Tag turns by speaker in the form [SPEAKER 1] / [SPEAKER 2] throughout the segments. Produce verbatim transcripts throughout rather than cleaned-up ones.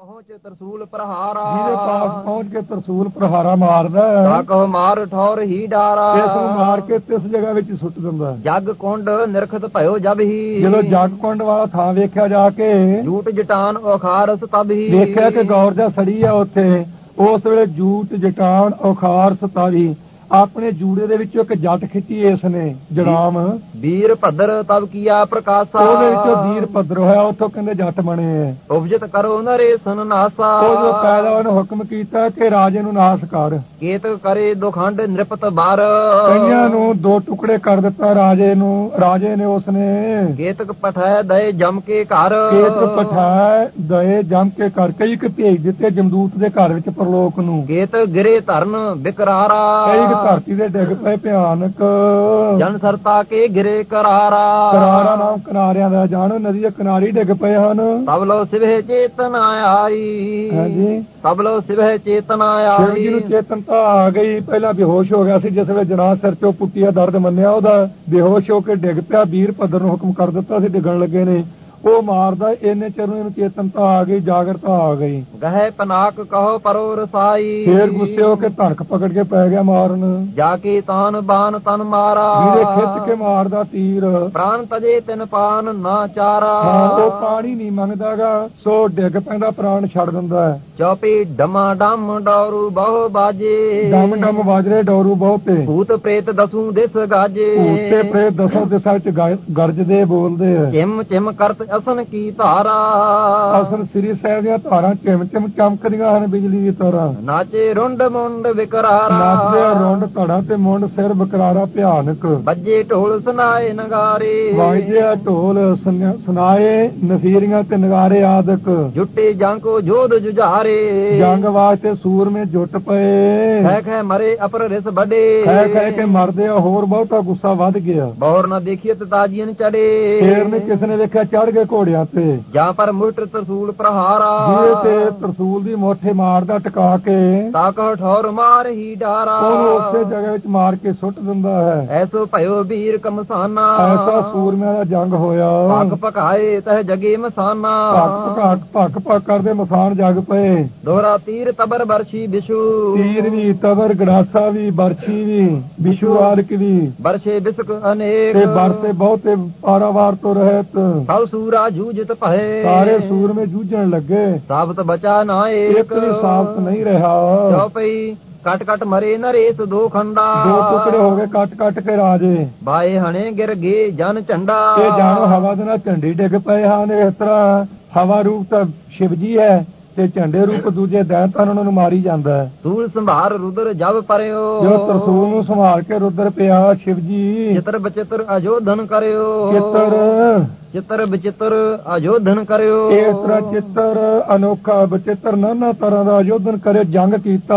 [SPEAKER 1] ਪਹੁੰਚ ਤਰਸੂਲ ਪ੍ਰਹਾਰਾ,
[SPEAKER 2] ਜਿਹਦੇ ਪਾਸ ਪਹੁੰਚ ਕੇ ਤਰਸੂਲ ਪ੍ਰਹਾਰਾ ਮਾਰਦਾ
[SPEAKER 1] ਤਾਂ ਕਹੋ ਮਾਰ ਠੌਰ ਹੀ ਡਾਰਾ,
[SPEAKER 2] ਇਸ ਨੂੰ ਮਾਰ ਕੇ ਤਿਸ ਜਗ੍ਹਾ ਵਿੱਚ ਸੁੱਟ ਦਿੰਦਾ।
[SPEAKER 1] ਜਗ ਕੁੰਡ ਨਿਰਖਤ ਭਇਓ ਜਬ ਹੀ,
[SPEAKER 2] ਜਦੋਂ ਜਗ ਕੁੰਡ ਵਾਲਾ ਥਾਂ ਵੇਖਿਆ ਜਾ ਕੇ,
[SPEAKER 1] ਜੂਟ ਜਟਾਨ ਔਖਾਰਸ ਤਬ ਹੀ,
[SPEAKER 2] ਵੇਖਿਆ ਕਿ ਗੌਰ ਜਾ ਸੜੀ ਆ ਉੱਥੇ, ਉਸ ਵੇਲੇ ਜੂਟ ਜਟਾਨ ਔਖਾਰ ਸਤਾਵੀ ਆਪਣੇ ਜੂੜੇ ਦੇ ਵਿੱਚੋਂ ਇੱਕ ਜੱਟ ਖਿੱਚੀ ਇਸ ਨੇ ਜੜਾਮ,
[SPEAKER 1] ਵੀਰ ਭਦਰ ਤਬ ਕੀਆ ਪ੍ਰਕਾਸ਼ਾ,
[SPEAKER 2] ਉਹਦੇ ਵਿੱਚੋਂ ਵੀਰ ਭਦਰ ਹੋਇਆ, ਉੱਥੋਂ ਕਹਿੰਦੇ ਜੱਟ ਬਣੇ ਐ।
[SPEAKER 1] ਉਪਜਤ ਕਰੋ ਨਰੇਸਨ ਨਾਸਾ,
[SPEAKER 2] ਉਹ ਪੈਦਾ ਉਹਨੇ ਹੁਕਮ ਕੀਤਾ ਕਿ ਰਾਜੇ ਨੂੰ ਨਾਸ ਕਰ।
[SPEAKER 1] ਕੇਤ ਕਰੇ ਦੋ ਖੰਡ ਨਿਰਪਤ ਬਾਰ,
[SPEAKER 2] ਕਈਆਂ ਨੂੰ ਦੋ ਟੁਕੜੇ ਕਰ ਦਿੱਤਾ ਰਾਜੇ ਨੂੰ, ਰਾਜੇ ਨੇ ਉਸਨੇ
[SPEAKER 1] ਕੇਤਕ ਪਠਾਇ ਦਏ ਜਮ ਕੇ ਘਰ,
[SPEAKER 2] ਕੇਤਕ ਪਠਾਇ ਦਏ ਜਮ ਕੇ ਘਰ, ਕਈ ਕਿ ਭੇਜ ਦਿੱਤੇ ਜਮਦੂਤ ਦੇ ਘਰ ਵਿੱਚ ਪਰਲੋਕ ਨੂੰ।
[SPEAKER 1] ਕੇਤ ਗਿਰੇ ਧਰਨ ਬਿਕਰਾਰਾ,
[SPEAKER 2] ਕਈ ਧਰਤੀ ਦੇ ਡਿੱਗ ਪਏ ਭਿਆਨਕ,
[SPEAKER 1] ਜਨ ਸਰਤਾ ਕੇ ਗਿਰੇ ਕਰਾਰਾ,
[SPEAKER 2] ਕਰਾਰਾ ਨਾਮ ਕਿਨਾਰਿਆਂ ਦਾ, ਜਾਣੋ ਨਦੀ ਦੇ ਕਿਨਾਰੇ ਡਿੱਗ ਪਏ ਹਨ।
[SPEAKER 1] ਤਬ ਲੋ ਸਿਵਹਿ ਚੇਤਨ ਆਈ,
[SPEAKER 2] ਹਾਂਜੀ
[SPEAKER 1] ਤਬ ਲੋ ਸਿਵਹਿ ਚੇਤਨ
[SPEAKER 2] ਸ਼ਿਵ ਜੀ ਨੂੰ
[SPEAKER 1] ਆਈ,
[SPEAKER 2] ਚੇਤਨਤਾ ਆ ਗਈ। ਪਹਿਲਾਂ ਬੇਹੋਸ਼ ਹੋ ਗਿਆ ਸੀ, ਜਿਸ ਵੇਲੇ ਜਨਾਹ ਸਿਰ ਚੋਂ ਪੁੱਟਿਆ ਦਰਦ ਮੰਨਿਆ ਉਹਦਾ, ਬੇਹੋਸ਼ ਹੋ ਕੇ ਡਿੱਗ ਪਿਆ। ਵੀਰ ਭਦਰ ਨੂੰ ਹੁਕਮ ਕਰ ਦਿੱਤਾ ਸੀ ਡਿੱਗਣ ਲੱਗੇ ਨੇ, ਉਹ ਮਾਰਦਾ, ਇੰਨੇ ਚਿਰ ਨੂੰ ਇਹਨੂੰ ਚੇਤਨਤਾ ਆ ਗਈ, ਜਾਗਰਤਾ ਆ ਗਈ।
[SPEAKER 1] ਗਹਿ ਪਨਾਕ ਕਹੋ ਪਰੋ ਰਸਾਈ,
[SPEAKER 2] ਫੇਰ ਗੁੱਸੇ ਹੋ ਕੇ ਧਨਕ ਪਕੜ ਕੇ ਪੈ ਗਿਆ ਮਾਰਨ,
[SPEAKER 1] ਜਾ ਕੇ ਤਾਨ ਬਾਨ ਤਨ ਮਾਰਾ,
[SPEAKER 2] ਵੀਰੇ ਖਿੱਚ ਕੇ ਮਾਰਦਾ ਤੀਰ।
[SPEAKER 1] ਪ੍ਰਾਨ ਤਜੇ ਤਿਨ ਪਾਨ ਨਾ ਚਾਰਾ,
[SPEAKER 2] ਹਾਂ ਉਹ ਪਾਣੀ ਨਹੀਂ ਮੰਗਦਾਗਾ, ਸੋ ਡਿੱਗ ਪੈਂਦਾ ਪ੍ਰਾਣ ਛੱਡ ਦਿੰਦਾ ਹੈ।
[SPEAKER 1] ਚੌਪੀ ਡਮਾ ਡਮ ਡੌਰੂ ਬਹੁ ਬਾਜੇ,
[SPEAKER 2] ਡਮ ਡਮ ਵਾਜਰੇ ਡੋਰੂ ਬਹੁਤੇ,
[SPEAKER 1] ਭੂਤ ਪ੍ਰੇਤ ਦਸੂ ਦਿਸ ਗਾਜੇ,
[SPEAKER 2] ਭੂਤੇ ਪ੍ਰੇਤ ਦਸੋਂ ਦਿਸ਼ਾ ਚ ਗਰਜਦੇ ਬੋਲਦੇ ਆ।
[SPEAKER 1] ਚਿਮ ਚਿਮ ਕਰਤ ਅਸਨ ਕੀ ਧਾਰਾ,
[SPEAKER 2] ਅਸਨ ਸ੍ਰੀ ਸਾਹਿਬ ਦੀਆਂ ਧਾਰਾਂ ਚਿਮ ਚਿਮ ਚਮਕਦੀਆਂ ਹਨ ਬਿਜਲੀ ਦੀ ਤਰ੍ਹਾਂ।
[SPEAKER 1] ਨਾਚੇ ਰੁੰਡ ਮੁੰਡ ਵਿਕਰਾਰਾ,
[SPEAKER 2] ਨਾਚਦੇ ਰੁੰਡ ਧੜਾ ਤੇ ਮੁੰਡ ਸਿਰ ਬਕਰਾਰਾ ਭਿਆਨਕ,
[SPEAKER 1] ਬੱਜੇ ਢੋਲ ਸੁਨਾਏ ਨਗਾਰੇ,
[SPEAKER 2] ਵਾਜਦੇ ਢੋਲ ਸੁਨਾਏ ਨਫੀਰੀਆਂ ਤੇ ਨਗਾਰੇ ਆਦਿਕ,
[SPEAKER 1] ਜੁੱਟੇ ਜਾਂਕੋ ਜੋਧ ਜੁਝਾਰੇ,
[SPEAKER 2] ਜੰਗ ਵਾਸਤੇ ਸੂਰਮੇ ਜੁੱਟ ਪਏ,
[SPEAKER 1] ਖੈ ਖੈ ਮਰੇ ਅਪਰ ਰਿਸ ਵੱਡੇ,
[SPEAKER 2] ਖੈ ਖੈ ਕੇ ਮਰਦੇ ਆ, ਹੋਰ ਬਹੁਤਾ ਗੁੱਸਾ ਵੱਧ ਗਿਆ।
[SPEAKER 1] ਬੌਰ ਨਾ ਦੇਖੀਏ ਤੇ ਤਾਜੀਨ ਚੜੇ,
[SPEAKER 2] ਫੇਰ ਨੇ ਕਿਸ ਨੇ ਵੇਖਿਆ ਚੜ ਗਏ ਘੋੜਿਆਂ ਤੇ,
[SPEAKER 1] ਜਾਂ ਪਰ ਮੁੱਠ ਤਰਸੂਲ ਪ੍ਰਹਾਰਾ,
[SPEAKER 2] ਜਿਹਦੇ ਤੇ ਤਰਸੂਲ ਦੀ ਮੋਠੇ ਮਾਰਦਾ ਟਿਕਾ ਕੇ,
[SPEAKER 1] ਤਾਂ ਕਹ ਠੌਰ ਮਾਰ ਹੀ ਡਾਰਾ,
[SPEAKER 2] ਉਹਨੂੰ ਉਸੇ ਜਗ੍ਹਾ ਵਿੱਚ ਮਾਰ ਕੇ ਸੁੱਟ ਦਿੰਦਾ ਹੈ।
[SPEAKER 1] ਐਸੋ ਭਇਓ ਵੀਰ ਕਮਸਾਨਾ,
[SPEAKER 2] ਐਸਾ ਸੂਰਮਿਆਂ ਦਾ ਜੰਗ ਹੋਇਆ,
[SPEAKER 1] ਭਗ ਪਕਾਏ ਤਹ ਜਗੇ ਮਸਾਨਾ,
[SPEAKER 2] ਭੱਕ ਭੱਕ ਭੱਕ ਭੱਕ ਕਰਦੇ ਮਸਾਨ ਜਗ ਪਏ।
[SPEAKER 1] ਦੋਹਰਾ ਤੀਰ ਤਬਰ ਬਰਸ਼ੀ ਬਿਸ਼ੂ,
[SPEAKER 2] ਤੀਰ ਵੀ ਤਬਰ ਗੜਾਸਾ ਵੀ ਬਰਛੀ ਵੀ ਵਿਸ਼ੂਆਰਕ ਵੀ,
[SPEAKER 1] ਬਰਸ਼ੇ ਬਿਸਕ ਅਨੇਕ,
[SPEAKER 2] ਤੇ ਬਰਸੇ ਬਹੁਤੇ ਪਾਰਾਵਾਰ ਤੋਂ ਰਹਿਤ,
[SPEAKER 1] ਸਭ ਸੂਰਾ ਜੂਝਤ ਭਏ,
[SPEAKER 2] ਸਾਰੇ ਸੂਰਮੇ ਜੂਝਣ ਲੱਗੇ,
[SPEAKER 1] ਸਾਬਤ ਬਚਾ ਨਾ
[SPEAKER 2] ਇੱਕ
[SPEAKER 1] ਏਕ,
[SPEAKER 2] ਵੀ ਸਾਬਤ ਨਹੀਂ ਰਿਹਾ।
[SPEAKER 1] ਚੌਪਈ ਕਟ ਕਟ ਮਰੇ ਨਰੇਸ ਦੋ ਖੰਡਾ,
[SPEAKER 2] ਦੋ ਟੁਕੜੇ ਹੋ ਗਏ ਕੱਟ ਕੱਟ ਕੇ ਰਾਜੇ,
[SPEAKER 1] ਬਾਏ ਹਣੇ ਗਿਰ ਗਏ ਜਨ ਝੰਡਾ,
[SPEAKER 2] ਇਹ ਜਾਣੋ ਹਵਾ ਦੇ ਨਾਲ ਝੰਡੀ ਡਿੱਗ ਪਏ ਹਨ। ਇਸ ਤਰ੍ਹਾਂ ਹਵਾ ਰੂਪ ਤਾਂ ਸ਼ਿਵ ਜੀ ਹੈ, ਤੇ ਝੰਡੇ ਰੂਪ ਦੂਜੇ ਦੈਂਤਾਂ ਉਹਨਾਂ ਨੂੰ ਮਾਰੀ ਜਾਂਦਾ ਹੈ।
[SPEAKER 1] ਸੂਲ ਸੰਭਾਰ ਰੁਦਰ ਜਬ ਪਰਿਓ,
[SPEAKER 2] ਜੋ ਤਰਸੂਲ ਨੂੰ ਸੰਭਾਲ ਕੇ ਰੁਦਰ ਪਿਆ ਸ਼ਿਵ ਜੀ,
[SPEAKER 1] ਚਿਤਰ ਬਚਿਤਰ ਅਜੋਧਨ ਕਰਿਓ,
[SPEAKER 2] ਚਿੱਤਰ
[SPEAKER 1] ਚਿਤਰ ਬਚਿਤਰ ਅਜੋਧਨ ਕਰਿਓ,
[SPEAKER 2] ਇਸ ਤਰ੍ਹਾਂ ਚਿੱਤਰ ਅਨੋਖਾ ਬਚਿੱਤਰ ਨਾਨਾ ਤਰ੍ਹਾਂ ਦਾ ਅਜੋਧਨ ਕਰੇ, ਜੰਗ ਕੀਤਾ।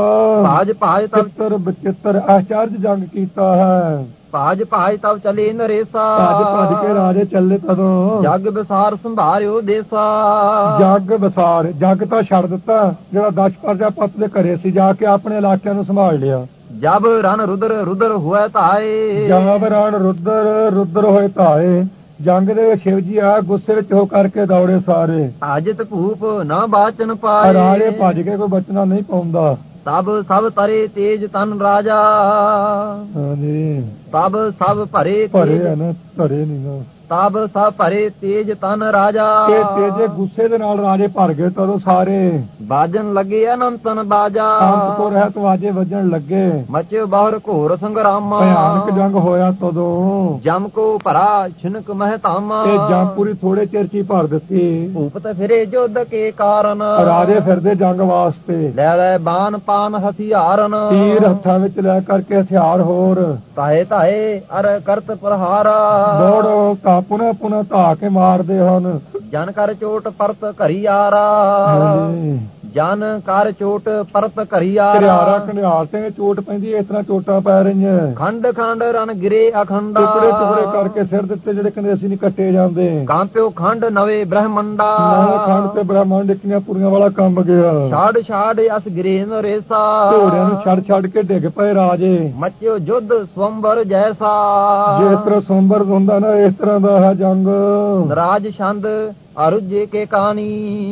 [SPEAKER 1] ਭਾਜ ਭਾਜ ਤਬ
[SPEAKER 2] ਚਿੱਤਰ ਬਚਿੱਤਰ ਆਚਾਰਜ ਜੰਗ ਕੀਤਾ ਹੈ।
[SPEAKER 1] ਭਾਜ ਭਾਜ ਤਬ ਚਲੇ ਨਰੇਸਾ,
[SPEAKER 2] ਭੱਜ ਭੱਜ ਕੇ ਰਾਜੇ ਚੱਲੇ ਤਦੋਂ,
[SPEAKER 1] ਜਗ ਵਿਸਾਰ ਸੰਭਾਰਿਓ ਦੇਸਾ,
[SPEAKER 2] ਜੱਗ ਵਿਸਾਰ ਜੱਗ ਤਾਂ ਛੱਡ ਦਿੱਤਾ, ਜਿਹੜਾ ਦਸ ਪ੍ਰਜਾਪਤ ਦੇ ਘਰੇ ਸੀ, ਜਾ ਕੇ ਆਪਣੇ ਇਲਾਕਿਆਂ ਨੂੰ ਸੰਭਾਲ ਲਿਆ।
[SPEAKER 1] ਜਬ ਰਨ ਰੁਦਰ ਰੁਦਰ ਹੋਇ ਧਾਏ,
[SPEAKER 2] ਜਬ ਰਨ ਰੁਦਰ ਰੁਦਰ ਹੋਏ ਧਾਏ, ਜੰਗ ਦੇ ਵਿੱਚ ਸ਼ਿਵ ਜੀ ਆ ਗੁੱਸੇ ਵਿੱਚ ਹੋ ਕਰਕੇ ਦੌੜੇ ਸਾਰੇ।
[SPEAKER 1] ਆਜਿਤ ਭੂਪ ਨਾ ਬਾਚਨ ਪਾਏ,
[SPEAKER 2] ਰਾਜੇ ਭੱਜ ਕੇ ਕੋਈ ਬਚਣਾ ਨਹੀਂ ਪਾਉਂਦਾ।
[SPEAKER 1] ਤਬ ਸਭ ਤਰੇ ਤੇਜ ਤਨ ਰਾਜਾ,
[SPEAKER 2] ਹਾਂਜੀ
[SPEAKER 1] ਤਬ ਸਭ ਭਰੇ
[SPEAKER 2] ਭਰੇ
[SPEAKER 1] ਤੇਜ,
[SPEAKER 2] ਆ ਨਾ, ਭਰੇ ਨਹੀਂ ਨਾ,
[SPEAKER 1] ਤਬ ਸਭ ਭਰੇ ਤੇਜ ਤਨ ਰਾਜਾ,
[SPEAKER 2] ਤੇ ਤੇਜੇ ਗੁੱਸੇ ਦੇ ਨਾਲ ਰਾਜੇ ਭਰ ਗਏ ਤਦੋਂ ਸਾਰੇ,
[SPEAKER 1] ਬਾਜਨ ਲੱਗੇ ਅਨੰਤਨ ਬਾਜਾ,
[SPEAKER 2] ਅੰਤ ਤੋਂ ਰਹਿਤ ਵਾਜੇ ਵੱਜਣ ਲੱਗੇ,
[SPEAKER 1] ਮਚਿਓ ਬਾਹਰ ਘੋਰ ਸੰਗਰਾਮਾ,
[SPEAKER 2] ਭਿਆਨਕ ਜੰਗ ਹੋਇਆ ਤਦੋਂ।
[SPEAKER 1] ਜਮ ਕੋ ਭਰਾ ਛਿਨਕ ਮਹਤਾਮਾ,
[SPEAKER 2] ਤੇ ਜੰਪੂਰੀ ਥੋੜੇ ਚਿਰ ਚ ਹੀ ਭਰ ਦਿੱਤੀ।
[SPEAKER 1] ਭੂਪਤ ਫਿਰੇ ਜੁੱਧ ਕੇ ਕਾਰਨ,
[SPEAKER 2] ਰਾਜੇ ਫਿਰਦੇ ਜੰਗ ਵਾਸਤੇ,
[SPEAKER 1] ਲੈ ਲੈ ਬਾਨ ਪਾਨ ਹਥਿਆਰਨ,
[SPEAKER 2] ਤੀਰ ਹੱਥਾਂ ਵਿੱਚ ਲੈ ਕਰਕੇ ਹਥਿਆਰ ਹੋਰ,
[SPEAKER 1] ਤਾਏ ਤਾਏ ਅਰ ਕਰਤ ਪ੍ਰਹਾਰਾ,
[SPEAKER 2] ਦੌੜ ਧਾ ਪੁਨः ਪੁਨः ਧਾ ਕੇ ਮਾਰਦੇ ਹਨ।
[SPEAKER 1] ਜਨ ਕਰ ਚੋਟ ਪਰਤ ਘਰੀ ਆਰਾ, ਜਨ ਕਰ ਚੋਟ ਪਰਤ ਘਰੀ ਆਰਾ,
[SPEAKER 2] ਘਰਿਆਰਾ ਘਰਿਆਰ ਤੇ ਚੋਟ ਪੈਂਦੀ, ਇਸ ਤਰ੍ਹਾਂ ਚੋਟਾਂ ਪੈ ਰਹੀਆਂ।
[SPEAKER 1] ਖੰਡ ਖੰਡ ਰਨ ਗਿਰੇ ਅਖੰਡਾ,
[SPEAKER 2] ਟੁਕੜੇ ਟੁਕੜੇ ਕਰਕੇ ਸਿਰ ਦਿੱਤੇ, ਜਿਹੜੇ ਕਹਿੰਦੇ ਅਸੀਂ ਨਹੀਂ ਕੱਟੇ ਜਾਂਦੇ।
[SPEAKER 1] ਕਾਂਪਿਓ ਖੰਡ ਨਵੇਂ ਬ੍ਰਹਮੰਡਾ,
[SPEAKER 2] ਖੰਡ ਤੇ ਬ੍ਰਹਮੰਡ ਇਕੀਆਂ ਪੁਰੀਆਂ ਵਾਲਾ ਕੰਬ ਗਿਆ।
[SPEAKER 1] ਛਾੜ ਛਾੜ ਅਸ ਗਿਰੇ ਨਰੇਸਾ,
[SPEAKER 2] ਘੋੜਿਆਂ ਨੂੰ ਛੱਡ ਛੱਡ ਕੇ ਡਿੱਗ ਪਏ ਰਾਜੇ।
[SPEAKER 1] ਮਚਿਓ ਜੁੱਧ ਸਵੰਬਰ ਜੈਸਾ,
[SPEAKER 2] ਜਿਸ ਤਰ੍ਹਾਂ ਸੋਮਬਰ ਹੁੰਦਾ ਨਾ, ਇਸ ਤਰ੍ਹਾਂ ਦਾ ਹੈ ਜੰਗ।
[SPEAKER 1] ਰਾਜ ਛੰਦ ਅਰੁਜੇ ਕੇ ਕਾਣੀ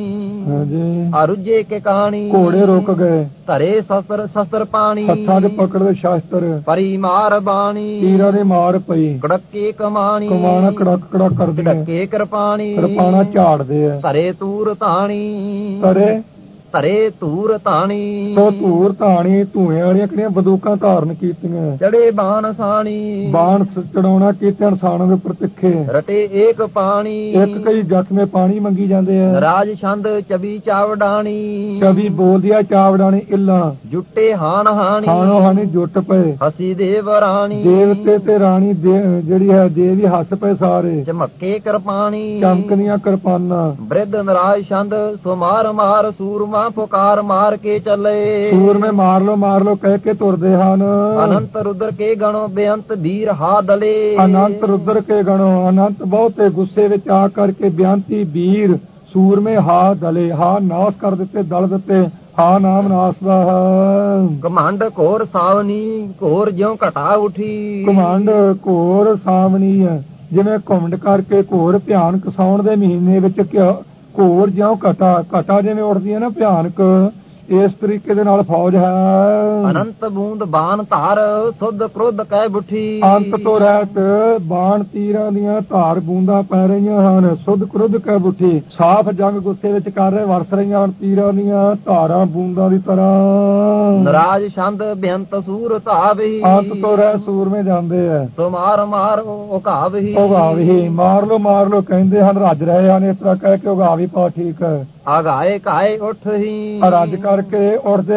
[SPEAKER 2] ਹਾਂਜੀ
[SPEAKER 1] ਅਰੁਜੇ ਕੇ ਕਾਣੀ
[SPEAKER 2] ਘੋੜੇ ਰੁਕ ਗਏ,
[SPEAKER 1] ਧਰੇ ਸ਼ਸਤਰ ਸ਼ਸਤਰ ਪਾਣੀ
[SPEAKER 2] ਹੱਥਾਂ 'ਚ ਪਕੜਦੇ ਸ਼ਾਸਤਰ,
[SPEAKER 1] ਪਰੀ ਮਾਰ ਬਾਣੀ
[SPEAKER 2] ਤੀਰਾਂ ਦੀ ਮਾਰ ਪਈ,
[SPEAKER 1] ਕੜਕੇ ਕਮਾਣੀ
[SPEAKER 2] ਕਮਾਣਾ ਕੜਕ ਕੜਕ ਕਰਦੇ
[SPEAKER 1] ਢੱਕੇ ਕਿਰਪਾਣੀ
[SPEAKER 2] ਕਿਰਪਾਣਾ ਝਾੜਦੇ ਆ,
[SPEAKER 1] ਧਰੇ ਤੂਰ ਤਾਣੀ
[SPEAKER 2] ਤਰੇ
[SPEAKER 1] ਧਰੇ ਤੂਰ ਤਾਣੀ
[SPEAKER 2] ਤੋ ਧੂਰ ਧਾਣੀ ਧੂਏ ਵਾਲੀਆਂ ਕਿਹੜੀਆਂ ਬੰਦੂਕਾਂ ਧਾਰਨ ਕੀਤੀਆਂ,
[SPEAKER 1] ਚੜੇ ਬਾਣ ਸਾਣੀ
[SPEAKER 2] ਬਾਣ ਚੜਾਉਣਾ ਕੀਤੇ ਇਨਸਾਨਾਂ ਦੇ ਉੱਪਰ ਤਿੱਖੇ,
[SPEAKER 1] ਰਟੇ ਏਕ ਪਾਣੀ
[SPEAKER 2] ਇੱਕ ਕਈ ਜ਼ਖਮੇ ਪਾਣੀ ਮੰਗੀ ਜਾਂਦੇ ਆ,
[SPEAKER 1] ਰਾਜ ਛੰਦ ਚਬੀ ਚਾਵਡਾਣੀ
[SPEAKER 2] ਕਵੀ ਬੋਲਦਿਆ ਚਾਵੜਾਣੀ ਇੱਲਾਂ,
[SPEAKER 1] ਜੁੱਟੇ ਹਾਨ ਹਾਣੀ
[SPEAKER 2] ਖਾਣੋ ਹਾਣੀ ਜੁੱਟ ਪਏ,
[SPEAKER 1] ਹਸੀ ਦੇਵ ਰਾਣੀ
[SPEAKER 2] ਦੇਵਤੇ ਤੇ ਰਾਣੀ ਦੇ- ਜਿਹੜੀ ਹੈ ਦੇਵੀ ਹੱਸ ਪਏ ਸਾਰੇ,
[SPEAKER 1] ਚਮੱਕੇ ਕਿਰਪਾਣੀ
[SPEAKER 2] ਚਮਕਦੀਆਂ ਕਿਰਪਾਨਾਂ,
[SPEAKER 1] ਬ੍ਰਿਧ ਨਰਾਜ ਛੰਦ ਸੁਮਾਰ ਮਾਰ ਸੂਰਮਾ ਪੁਕਾਰ ਮਾਰ ਕੇ ਚੱਲੇ,
[SPEAKER 2] ਸੂਰਮੇ ਮਾਰ ਲੋ ਮਾਰ ਲੋ ਕਹਿ ਕੇ ਤੁਰਦੇ ਹਨ,
[SPEAKER 1] ਅਨੰਤ ਰੁਦਰ ਕੇ ਗਣੋ ਬੇਅੰਤ ਵੀਰ ਹਾ ਦਲੇ,
[SPEAKER 2] ਅਨੰਤ ਰੁਦਰ ਕੇ ਗਣੋ ਅਨੰਤ ਬਹੁਤੇ ਗੁੱਸੇ ਵਿੱਚ ਆ ਕਰਕੇ ਬਿਆੰਤੀ ਵੀਰ ਸੂਰਮੇ ਹਾ ਦਲੇ, ਹਾ ਨਾਸ ਕਰ ਦਿੱਤੇ ਦਲ ਦਿੱਤੇ, ਹਾ ਨਾਮ ਨਾਸ ਦਾ ਹੈ,
[SPEAKER 1] ਕਮੰਡ ਘੋਰ ਸਾਵਨੀ ਘੋਰ ਜਿਉ ਘਟਾ ਉਠੀ,
[SPEAKER 2] ਕਮੰਡ ਘੋਰ ਸਾਵਣੀ ਹੈ, ਜਿਵੇਂ ਘੁੰਮਡ ਕਰਕੇ ਘੋਰ ਭਿਆਨਕ ਸਾਉਣ ਦੇ ਮਹੀਨੇ ਵਿੱਚ ਘਿਓ- ਘੋਰ ਜਿਉਂ ਘਟਾ ਘਟਾ ਜਿਵੇਂ ਉੱਠਦੀ ਹੈ ਨਾ ਭਿਆਨਕ, ਇਸ ਤਰੀਕੇ ਦੇ ਨਾਲ ਫੌਜ ਹੈ,
[SPEAKER 1] ਅਨੰਤ ਬੂੰਦ ਬਾਣ ਧਾਰ ਸੁਧ ਕ੍ਰੋਧ ਕਹਿ ਬੁੱਠੀ,
[SPEAKER 2] ਅੰਤ ਤੋਂ ਰਹਿਤ ਬਾਣ ਤੀਰਾਂ ਦੀਆਂ ਧਾਰ ਬੂੰਦਾਂ ਪੈ ਰਹੀਆਂ ਹਨ, ਸੁਧ ਕ੍ਰੋਧ ਕਹਿ ਬੁੱਠੀ, ਸਾਫ਼ ਜੰਗ ਗੁੱਸੇ ਵਿੱਚ ਕਰ ਰਹੇ ਵਰਸ ਰਹੀਆਂ ਹਨ ਤੀਰਾਂ ਦੀਆਂ ਧਾਰਾਂ ਬੂੰਦਾਂ ਦੀ ਤਰ੍ਹਾਂ,
[SPEAKER 1] ਨਰਾਜ ਛੰਦ ਬੇਅੰਤ ਸੂਰ ਧਾਵਹੀ,
[SPEAKER 2] ਅੰਤ ਤੋਂ ਰਹਿ ਸੂਰਮੇ ਜਾਂਦੇ ਐ,
[SPEAKER 1] ਸੋ ਮਾਰ ਮਾਰ ਉਘਾਵਹੀ,
[SPEAKER 2] ਉਗਾਵੀ ਮਾਰ ਲੋ ਮਾਰ ਲੋ ਕਹਿੰਦੇ ਹਨ, ਰੱਜ ਰਹੇ ਹਨ, ਇਸ ਤਰ੍ਹਾਂ ਕਹਿ ਕੇ ਉਗਾਵੀ ਪਾ ਠੀਕ ਹੈ,
[SPEAKER 1] ਅਗਾਏ ਕਾਏ ਉਠਹੀ,
[SPEAKER 2] ਰੱਜ ਕਰਕੇ ਉੱਠਦੇ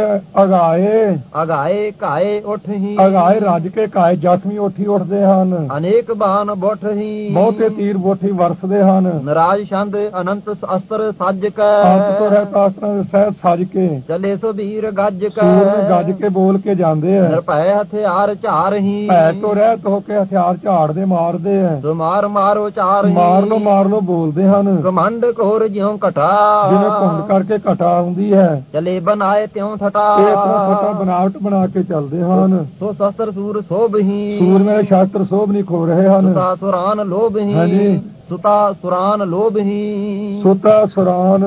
[SPEAKER 2] ਅਗਾਏ,
[SPEAKER 1] ਅਗਾਏ ਕਾਏ ਉਠਹੀ,
[SPEAKER 2] ਅਗਾਏ ਰੱਜ ਕੇ ਕਾਏ ਜ਼ਖਮੀ ਉੱਠੀ ਉੱਠਦੇ ਹਨ,
[SPEAKER 1] ਅਨੇਕ ਬਾਣ ਬੁੱਠਹੀ,
[SPEAKER 2] ਬਹੁਤੇ ਤੀਰ ਬੋਠੀ ਵਰਸਦੇ ਹਨ,
[SPEAKER 1] ਨਰਾਜ ਛੰਦ ਅਨੰਤ ਅਸਤਰ ਸੱਜ ਕੈ,
[SPEAKER 2] ਅੰਤ ਤੋਂ ਰਹਿ ਤਾਸਤਾਂ ਦੇ ਸਹਿਤ ਸੱਜ ਕੇ,
[SPEAKER 1] ਚਲੇ ਸੋ ਵੀਰ ਗੱਜ ਕੈ,
[SPEAKER 2] ਸੂਰ ਗੱਜ ਕੇ ਬੋਲ ਕੇ ਜਾਂਦੇ ਆ,
[SPEAKER 1] ਨਿਰਭੈ ਹਥਿਆਰ ਝਾਰਹੀ,
[SPEAKER 2] ਭੈ ਤੋਂ ਰਹਿਤ ਹੋ ਕੇ ਹਥਿਆਰ ਝਾੜਦੇ ਮਾਰਦੇ ਆ,
[SPEAKER 1] ਸੋ ਮਾਰ ਮਾਰੋ ਚਾਰਹੀ,
[SPEAKER 2] ਮਾਰ ਲੋ ਮਾਰ ਲੋ ਬੋਲਦੇ ਹਨ,
[SPEAKER 1] ਕਮੰਡ ਘੋਰ ਜਿਉ ਘਟਾ,
[SPEAKER 2] ਜਿਵੇਂ ਘੁੰਡ ਕਰਕੇ ਘਟਾ ਆਉਂਦੀ ਹੈ,
[SPEAKER 1] ਚਲੇ ਬਨਾਏ ਤਿਉ ਥਟਾ,
[SPEAKER 2] ਇਹ ਤਰ੍ਹਾਂ ਫਟਾ ਬਨਾਵਟ ਬਣਾ ਕੇ ਚੱਲਦੇ ਹਨ,
[SPEAKER 1] ਸੋ ਸ਼ਸਤਰ ਸੂਰ ਸੋਭਹੀ,
[SPEAKER 2] ਸੂਰ ਮੇਰੇ ਸ਼ਾਸਤਰ ਸੋਭ ਨਹੀਂ ਖੋ ਰਹੇ ਹਨ,
[SPEAKER 1] ਸੁਤਾ ਸੁਰਾਨ ਲੋਭਹੀ,
[SPEAKER 2] ਹਾਂਜੀ।
[SPEAKER 1] ਸੁਤਾ ਸੁਰਾਨ ਲੋਭਹੀ,
[SPEAKER 2] ਸੁਤਾ ਸੁਰਾਨ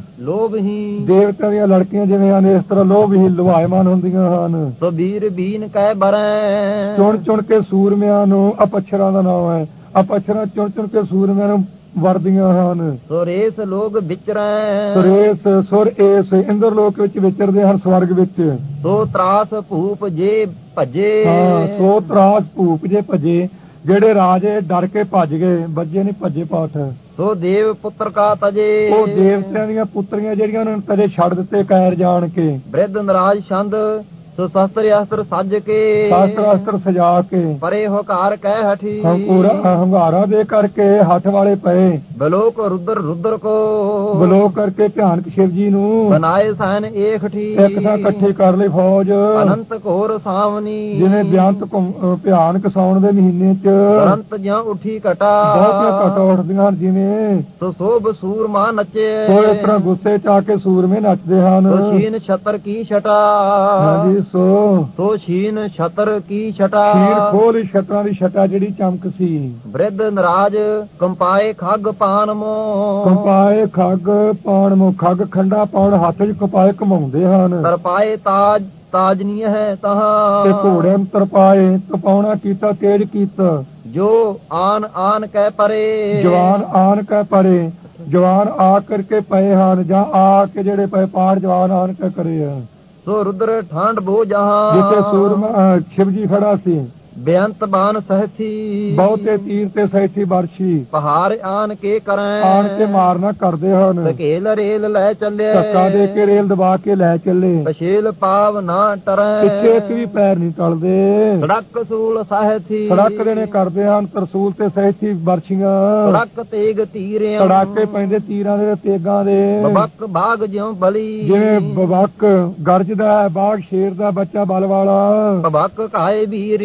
[SPEAKER 1] ਲੋਭਹੀ,
[SPEAKER 2] ਦੇਵਤਿਆਂ ਦੀਆਂ ਲੜਕੀਆਂ ਜਿਵੇਂ ਹਨ ਇਸ ਤਰ੍ਹਾਂ ਲੋਭ ਹੀ ਲੁਭਾਇਮਾਨ ਹੁੰਦੀਆਂ ਹਨ,
[SPEAKER 1] ਸੋ ਵੀਰ ਬੀਨ ਕਹਿ ਬਰੈ,
[SPEAKER 2] ਚੁਣ ਚੁਣ ਕੇ ਸੂਰਮਿਆਂ ਨੂੰ ਅਪੱਛਰਾਂ ਦਾ ਨਾਮ ਹੈ, ਅਪੱਛਰਾਂ ਚੁਣ ਚੁਣ ਕੇ ਸੂਰਮਿਆਂ ਨੂੰ ਵਰਦੀਆਂ ਹਨ,
[SPEAKER 1] ਸੋ ਰੇਸ ਲੋਗ ਵਿਚਰੈ,
[SPEAKER 2] ਸੁਰੇਸ ਸੁਰ ਏਸ ਇੰਦਰ ਲੋਕ ਵਿੱਚ ਵਿਚਰਦੇ ਹਨ ਸਵਰਗ ਵਿੱਚ,
[SPEAKER 1] ਸੋ ਤਰਾਸ ਭੂਪ ਜੇ ਭਜੇ,
[SPEAKER 2] ਹਾਂ ਸੋ ਤਰਾਸ ਭੂਪ ਜੇ ਭਜੇ, ਜਿਹੜੇ ਰਾਜੇ ਡਰ ਕੇ ਭੱਜ ਗਏ, ਬੱਜੇ ਨਹੀਂ ਭੱਜੇ ਪਾਠ,
[SPEAKER 1] ਸੋ ਦੇਵ ਪੁੱਤਰ ਕਾ ਤਜੇ,
[SPEAKER 2] ਉਹ ਦੇਵਤਿਆਂ ਦੀਆਂ ਪੁੱਤਰੀਆਂ ਜਿਹੜੀਆਂ ਉਹਨਾਂ ਨੇ ਤਦੇ ਛੱਡ ਦਿੱਤੇ ਕਾਇਰ ਜਾਣ ਕੇ,
[SPEAKER 1] ਬ੍ਰਿਧ ਨਰਾਜ ਛੰਦ, ਸੋ ਸ਼ਸਤਰ ਅਸਤਰ ਸੱਜ ਕੇ,
[SPEAKER 2] ਸ਼ਾਸਤਰ ਅਸਤਰ ਸਜਾ ਕੇ,
[SPEAKER 1] ਪਰੇ ਹੋਕਾਰ ਕਹਿ ਹਠੀ,
[SPEAKER 2] ਹੰਕੂਰਾ ਹੰਗਾਰਾ ਦੇ ਕਰਕੇ ਹੱਥ ਵਾਲੇ ਪਏ,
[SPEAKER 1] ਬਲੋਕ ਰੁਦਰ ਰੁਦਰ ਕੋ,
[SPEAKER 2] ਬਲੋਕ ਕਰਕੇ ਭਿਆਨਕ ਸ਼ਿਵ ਜੀ ਨੂੰ
[SPEAKER 1] ਬਨਾਏ ਸੈਨ ਏਕਠੀ,
[SPEAKER 2] ਇੱਕ ਥਾਂ ਇਕੱਠੀ ਕਰ ਲਈ ਫੌਜ,
[SPEAKER 1] ਅਨੰਤ ਘੋਰ ਸਾਵਨੀ,
[SPEAKER 2] ਜਿਵੇਂ ਬਿਆੰਤ ਘੁੰਮ- ਭਿਆਨਕ ਸਾਉਣ ਦੇ ਮਹੀਨੇ ਚ
[SPEAKER 1] ਤੁਰੰਤ ਜਿਉ ਉੱਠੀ ਘਟਾ,
[SPEAKER 2] ਬਹੁਤੀਆਂ ਘਟ ਉੱਠਦੀਆਂ ਹਨ, ਜਿਵੇਂ
[SPEAKER 1] ਸੋ ਸੋਭ ਸੂਰਮਾ ਨਚੇ,
[SPEAKER 2] ਸੋ ਇਸ ਤਰ੍ਹਾਂ ਗੁੱਸੇ ਚ ਆ ਕੇ ਸੂਰਮੇ ਨੱਚਦੇ ਹਨ,
[SPEAKER 1] ਸੋ ਛੀਨ ਛਤਰ ਕੀ ਛਟਾ,
[SPEAKER 2] ਹਾਂਜੀ ਸੋ
[SPEAKER 1] ਸੋ ਛੀਨ ਛਤਰ ਕੀ ਛਟਾ,
[SPEAKER 2] ਖੀਰ ਖੋਲ ਛਤਰਾਂ ਦੀ ਛਟਾ ਜਿਹੜੀ ਚਮਕ ਸੀ,
[SPEAKER 1] ਬ੍ਰਿਧ ਨਰਾਜ ਕੰਪਾਏ ਖੱਗ ਪਾਨ ਮੋ,
[SPEAKER 2] ਕੰਪਾਏ ਖੱਗ ਪਾਣ ਮੋ, ਖੱਗ ਖੰਡਾ ਪਾਉਣ ਹੱਥ ਚ ਕਪਾਏ ਘਮਾਉਂਦੇ ਹਨ,
[SPEAKER 1] ਤਰਪਾਏ ਤਾਜ ਤਾਜਨੀय ਹੈ
[SPEAKER 2] ਤੇ
[SPEAKER 1] ਤਹਾਂ,
[SPEAKER 2] ਘੋੜੇ ਨੂੰ ਤਰਪਾਏ ਤਪਾਉਣਾ ਕੀਤਾ ਤੇਜ ਕੀਤਾ,
[SPEAKER 1] ਜੋ ਆਨ ਆਨ ਕਹਿ ਪਰੇ,
[SPEAKER 2] ਜਵਾਨ ਆਨ ਕੇ ਪਰੇ, ਜਵਾਨ ਆ ਕਰਕੇ ਪਏ ਹਨ, ਜਾਂ ਆ ਕੇ ਜਿਹੜੇ ਪਏ ਪਾੜ ਜਵਾਨ ਆਨ ਕੇ ਕਰੇ ਆ,
[SPEAKER 1] ਸੋ ਰੁਦਰ ਠਾਂਡ ਬੋ ਜਹਾਂ,
[SPEAKER 2] ਜਿੱਥੇ ਸੂਰਮਾ ਸ਼ਿਵ ਜੀ ਖੜਾ ਸੀ,
[SPEAKER 1] ਬੇਅੰਤ ਬਾਣ ਸਹਥੀ,
[SPEAKER 2] ਬਹੁਤੇ ਤੀਰ ਤੇ ਸੈਥੀ ਬਰਸ਼ੀ,
[SPEAKER 1] ਪਹਾੜ ਆਨ ਕੇ ਕਰੈ,
[SPEAKER 2] ਆਣ ਕੇ ਮਾਰਨਾ ਕਰਦੇ ਹਨ,
[SPEAKER 1] ਧਕੇਲ ਰੇਲ ਲੈ ਚੱਲੇ,
[SPEAKER 2] ਧੱਕਾ ਦੇ ਕੇ ਰੇਲ ਦਬਾ ਕੇ ਲੈ ਚੱਲੇ,
[SPEAKER 1] ਪਛੇਲ ਪਾਵ ਨਾ ਟਰੈ,
[SPEAKER 2] ਪਿੱਛੇ ਇੱਕ ਵੀ ਪੈਰ ਨਹੀਂ ਟਲਦੇ,
[SPEAKER 1] ਸੜਕ ਸੂਲ ਸਹਥੀ,
[SPEAKER 2] ਸੜਕ ਦੇਣੇ ਕਰਦੇ ਹਨ ਤਰਸੂਲ ਤੇ ਸੈਥੀ ਬਰਸ਼ੀਆਂ,
[SPEAKER 1] ਸੜਕ ਤੇਗ ਤੀਰਿਆਂ,
[SPEAKER 2] ਸੜਾਕੇ ਪੈਂਦੇ ਤੀਰਾਂ ਦੇ ਤੇਗਾਂ ਦੇ,
[SPEAKER 1] ਬਬਕ ਬਾਗ ਜਿਉ ਬਲੀ,
[SPEAKER 2] ਜਿਵੇਂ ਬਵਕ ਗਰਜਦਾ ਹੈ ਬਾਗ ਸ਼ੇਰ ਦਾ ਬੱਚਾ ਬਲ ਵਾਲਾ,
[SPEAKER 1] ਬਬਕ ਕਾਏ ਵੀਰਿਆਂ,
[SPEAKER 2] ਇਹ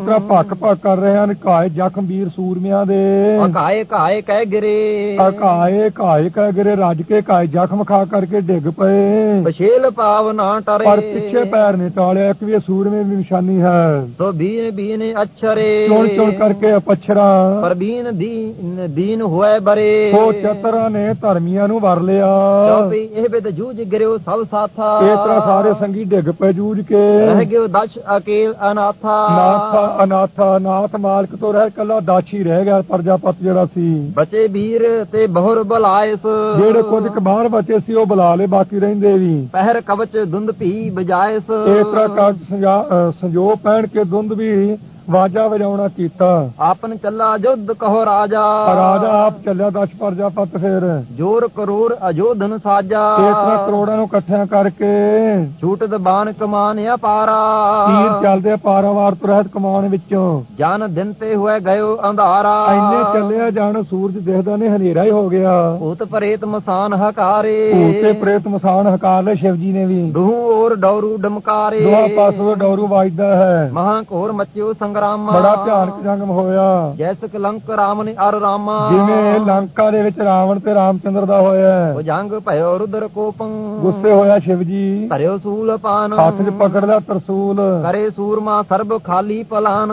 [SPEAKER 2] ਤਰ੍ਹਾਂ ਭੱਕ ਭੱਕ ਕਰ ਰਹੇ ਹਨ। ਘਾਏ ਜ਼ਖਮ ਵੀਰ ਸੂਰਮਿਆਂ ਦੇ,
[SPEAKER 1] ਘਾਏ ਘਾਏ ਕਹਿ ਗਿਰੇ,
[SPEAKER 2] ਘਾਏ ਘਾਏ ਕਹਿ ਗਿਰੇ, ਰੱਜ ਕੇ ਘਾਏ ਜ਼ਖਮ ਖਾ ਕਰਕੇ ਡਿੱਗ ਪਏ।
[SPEAKER 1] ਬਛੇਲ ਭਾਵ ਨਾ ਟਰੇ,
[SPEAKER 2] ਪਰ ਪਿੱਛੇ ਪੈਰ ਨੇ ਟਾਲਿਆ। ਇੱਕ ਵੀ ਸੂਰਮੇ ਦੀ ਨਿਸ਼ਾਨੀ ਹੈ।
[SPEAKER 1] ਸੋ ਬੀਨ ਬੀਨ ਅਛਰੇ,
[SPEAKER 2] ਚੁਣ ਚੁਣ ਕਰਕੇ ਅਪਛਰਾ,
[SPEAKER 1] ਪਰ ਬੀਨ ਦੀਨ ਦੀਨ ਹੋਏ ਬਰੇ।
[SPEAKER 2] ਸੋ ਚਤਰਾਂ ਨੇ ਧਰਮੀਆਂ ਨੂੰ ਵਰ ਲਿਆ।
[SPEAKER 1] ਚੌਪਈ ਇਹ ਬਿਦ ਜੂਝ ਗਿਰਿਓ ਸਭ ਸਾਥਾ,
[SPEAKER 2] ਇਸ ਤਰ੍ਹਾਂ ਸਾਰੇ ਸੰਗੀ ਡਿੱਗ ਪਏ ਜੂਝ ਕੇ।
[SPEAKER 1] ਰਹਿ ਗਿਓ ਦਸ਼ ਅਕੇਲ ਅਨਾਥਾ,
[SPEAKER 2] ਨਾਥ ਅਨਾਥਾ, ਨਾਥ ਮਾਲਕ ਤੋਂ ਰਹਿ ਕੱਲਾ ਦਾਛੀ ਰਹਿ ਗਿਆ ਪ੍ਰਜਾਪਤ ਜਿਹੜਾ ਸੀ।
[SPEAKER 1] ਬਚੇ ਵੀਰ ਤੇ ਬਹੁਰ ਬਲਾਇਸ,
[SPEAKER 2] ਜਿਹੜੇ ਕੁਝ ਕਬਾਰ ਬਚੇ ਸੀ ਉਹ ਬੁਲਾ ਲਏ, ਬਾਕੀ ਰਹਿੰਦੇ ਵੀ।
[SPEAKER 1] ਪਹਿਰ ਕਵਚ ਧੁੰਦ ਭੀ ਬਜਾਇਸ,
[SPEAKER 2] ਇਸ ਤਰ੍ਹਾਂ ਕਰ ਸੰਜੋ ਪਹਿਣ ਕੇ ਧੁੰਦ ਵੀ ਵਾਜਾ ਵਜਾਉਣਾ ਕੀਤਾ।
[SPEAKER 1] ਆਪਨ ਚੱਲਾ ਜੁੱਧ ਕਹੋ ਰਾਜਾ,
[SPEAKER 2] ਰਾਜਾ ਆਪ ਚੱਲਿਆ ਦਸ਼ ਪ੍ਰਜਾਪਤ। ਫਿਰ
[SPEAKER 1] ਜੋਰ ਕਰੋੜ ਅਜੋਧਨ ਸਾਜਾ,
[SPEAKER 2] ਇਸ ਤਰ੍ਹਾਂ ਕਰੋੜਾਂ ਨੂੰ ਇਕੱਠਿਆਂ ਕਰਕੇ
[SPEAKER 1] ਛੂਟਦ ਬਾਣ ਕਮਾਨ ਅਪਾਰਾ,
[SPEAKER 2] ਤੀਰ ਚੱਲਦੇ ਪਾਰਾਵਾਰ ਤੋਂ ਰਹਿਤ ਕਮਾਨ ਵਿੱਚੋਂ।
[SPEAKER 1] ਜਨ ਦਿਨ ਤੇ ਹੋਏ ਗਇਓ ਅੰਧਾਰਾ,
[SPEAKER 2] ਇੰਨੇ ਚੱਲਿਆ ਜਾਣ ਸੂਰਜ ਦਿਖਦਾ ਨੇ ਹਨੇਰਾ ਹੀ ਹੋ ਗਿਆ।
[SPEAKER 1] ਭੂਤ ਪ੍ਰੇਤ ਮਸਾਨ ਹਕਾਰੇ,
[SPEAKER 2] ਭੂਤ ਤੇ ਪ੍ਰੇਤ ਮਸਾਨ ਹਕਾਰ ਲਏ ਸ਼ਿਵ ਜੀ ਨੇ ਵੀ।
[SPEAKER 1] ਦੂਹ ਔਰ ਡੌਰੂ ਡਮਕਾਰੇ,
[SPEAKER 2] ਦੋਹਾਂ ਪਾਸੋਂ ਡੌਰੂ ਵੱਜਦਾ ਹੈ।
[SPEAKER 1] ਮਹਾਂ ਘੋਰ ਮਚਿਓ ਸੰਗਰਾਮਾ,
[SPEAKER 2] ਬੜਾ ਭਿਆਨਕ ਜੰਗ ਹੋਇਆ।
[SPEAKER 1] ਜੈਸ ਕਲੰਕ ਰਾਮ ਨੇ ਅਰ ਰਾਮਾ,
[SPEAKER 2] ਜਿਵੇਂ ਲੰਕਾ ਦੇ ਵਿੱਚ ਰਾਵਣ ਤੇ ਰਾਮਚੰਦਰ ਦਾ ਹੋਇਆ।
[SPEAKER 1] ਉਹ ਜੰਗ ਭਇਓ ਰੁਦਰ ਕੋਪੰ,
[SPEAKER 2] ਗੁੱਸੇ ਹੋਇਆ ਸ਼ਿਵ ਜੀ।
[SPEAKER 1] ਧਰਿਓ ਸੂਲ ਪਾਨ,
[SPEAKER 2] ਹੱਥ 'ਚ ਪਕੜਦਾ ਤਰਸੂਲ।
[SPEAKER 1] ਕਰੇ ਸੂਰਮਾ ਸਰਬ ਖਾਲੀ ਪਲਾਨ,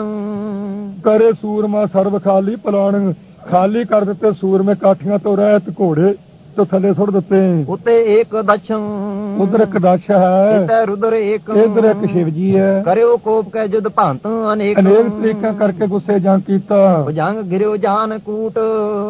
[SPEAKER 2] ਕਰੇ ਸੂਰਮਾ ਸਰਬ ਖਾਲੀ ਪਲਾਨ। ਖਾਲੀ ਕਰ ਦਿੱਤੇ ਸੂਰਮੇ, ਕਾਠੀਆਂ ਤੋਂ ਰਹਿਤ ਘੋੜੇ ਤੋਂ ਥੱਲੇ ਸੁੱਟ ਦਿੱਤੇ।
[SPEAKER 1] ਉਤੇ ਏਕ ਦਛੰ,
[SPEAKER 2] ਉਧਰ ਇੱਕ ਦਸ਼ ਹੈ,
[SPEAKER 1] ਇਤੈ ਰੁਦਰ ਏਕ,
[SPEAKER 2] ਇਧਰ ਇੱਕ ਸ਼ਿਵ ਜੀ ਹੈ।
[SPEAKER 1] ਕਰਿਓ ਕੋਪ ਕੈ ਜੁਦ ਭੰਤ ਅਨੇਕ,
[SPEAKER 2] ਅਨੇਕ ਤਰੀਕਿਆਂ ਕਰਕੇ ਗੁੱਸੇ ਜੰਗ ਕੀਤਾ।
[SPEAKER 1] ਉਹ ਜੰਗ ਗਿਰਿਓ ਜਾਨ ਕੂਟ,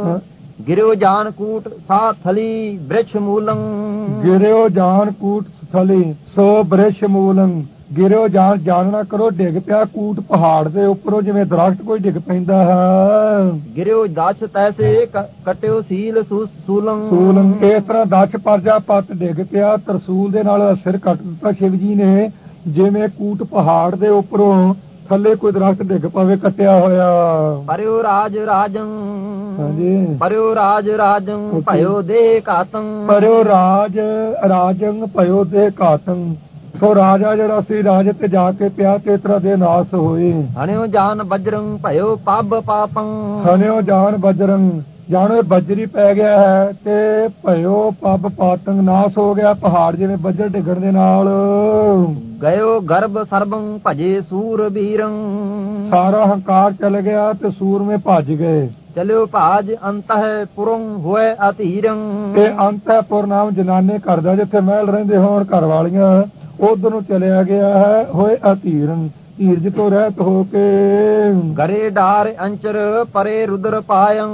[SPEAKER 1] ਗਿਰਿਓ ਜਾਨ ਕੂਟ ਸਾ ਥਲੀ ਬ੍ਰਿਛ ਮੂਲੰ,
[SPEAKER 2] ਗਿਰਿਓ ਜਾਨ ਕੂਟ ਥਲੀ ਸੋ ਬ੍ਰਿਛ ਮੂਲੰ। ਗਿਰਿਓ ਜਾਨ ਜਾਣਨਾ ਕਰੋ, ਡਿੱਗ ਪਿਆ ਕੂਟ ਪਹਾੜ ਦੇ ਉੱਪਰੋਂ, ਜਿਵੇਂ ਦਰਖਤ ਕੋਈ ਡਿੱਗ ਪੈਂਦਾ ਹੈ।
[SPEAKER 1] ਗਿਰਿਓ ਦਛ ਤੈਸੇ ਕਟਿਓ ਸੀਲ ਸੂਲੰ,
[SPEAKER 2] ਸੂਲੰ। ਇਸ ਤਰ੍ਹਾਂ ਦਛ ਪ੍ਰਜਾਪਤ ਡਿੱਗ ਪਿਆ, ਤਰਸੂਲ ਦੇ ਨਾਲ ਸਿਰ ਕੱਟ ਦਿੱਤਾ ਸ਼ਿਵ ਜੀ ਨੇ, ਜਿਵੇਂ ਕੂਟ ਪਹਾੜ ਦੇ ਉੱਪਰੋਂ ਥੱਲੇ ਕੋਈ ਦਰਖਤ ਡਿੱਗ ਪਵੇ ਕੱਟਿਆ ਹੋਇਆ।
[SPEAKER 1] ਪਰਿਓ ਰਾਜ ਰਾਜੰ,
[SPEAKER 2] ਹਾਂਜੀ,
[SPEAKER 1] ਪਰਿਓ ਰਾਜ ਰਾਜੰ ਭਇਓ ਦੇ ਘਾਤੰ,
[SPEAKER 2] ਪਰਿਓ ਰਾਜ ਰਾਜੰ ਭਇਓ ਦੇ ਘਾਤੰ। ਸੋ ਰਾਜਾ ਜਿਹੜਾ ਸੀ ਰਾਜ ਤੇ ਜਾ ਕੇ ਪਿਆ ਤੇ ਇਸ ਤਰ੍ਹਾਂ ਦੇ ਨਾਸ ਹੋਏ।
[SPEAKER 1] ਹਣਿਓ ਜਾਨ ਬਜਰੰ ਭਇਓ ਪੱਬ ਪਾਪੰ,
[SPEAKER 2] ਹਣਿਓ ਜਾਨ ਬਜਰੰ, ਜਾਣੋ ਬਜਰੀ ਪੈ ਗਿਆ ਹੈ ਤੇ ਭਇਓ ਪੱਬ ਪਾਤੰਗ, ਨਾਸ ਹੋ ਗਿਆ ਪਹਾੜ ਜਿਵੇਂ ਬੱਜਰ ਡਿੱਗਣ ਦੇ ਨਾਲ।
[SPEAKER 1] ਗਇਓ ਗਰਭ ਸਰਬੰ ਭਜੇ ਸੂਰ ਬੀਰੰ,
[SPEAKER 2] ਸਾਰਾ ਹੰਕਾਰ ਚਲ ਗਿਆ ਤੇ ਸੂਰਮੇ ਭੱਜ ਗਏ।
[SPEAKER 1] ਚਲਿਓ ਭਾਜ ਅੰਤਹ ਪੁਰੰ ਹੋਏ ਅਧੀਰੰ,
[SPEAKER 2] ਤੇ ਅੰਤਹਪੁਰ ਨਾਮ ਜਨਾਨੇ ਘਰ ਦਾ, ਜਿੱਥੇ ਮਹਿਲ ਰਹਿੰਦੇ ਹੋਣ ਘਰ ਵਾਲੀਆਂ, ਉਧਰ ਨੂੰ ਚਲਿਆ ਗਿਆ ਹੈ। ਹੋਏ ਅਧੀਰਨ, ਧੀਰਜ ਤੋਂ ਰਹਿਤ ਹੋ ਕੇ।
[SPEAKER 1] ਗਰੇ ਡਾਰ ਅੰਚਰ ਪਰੇ ਰੁਦਰ ਪਾਇੰ,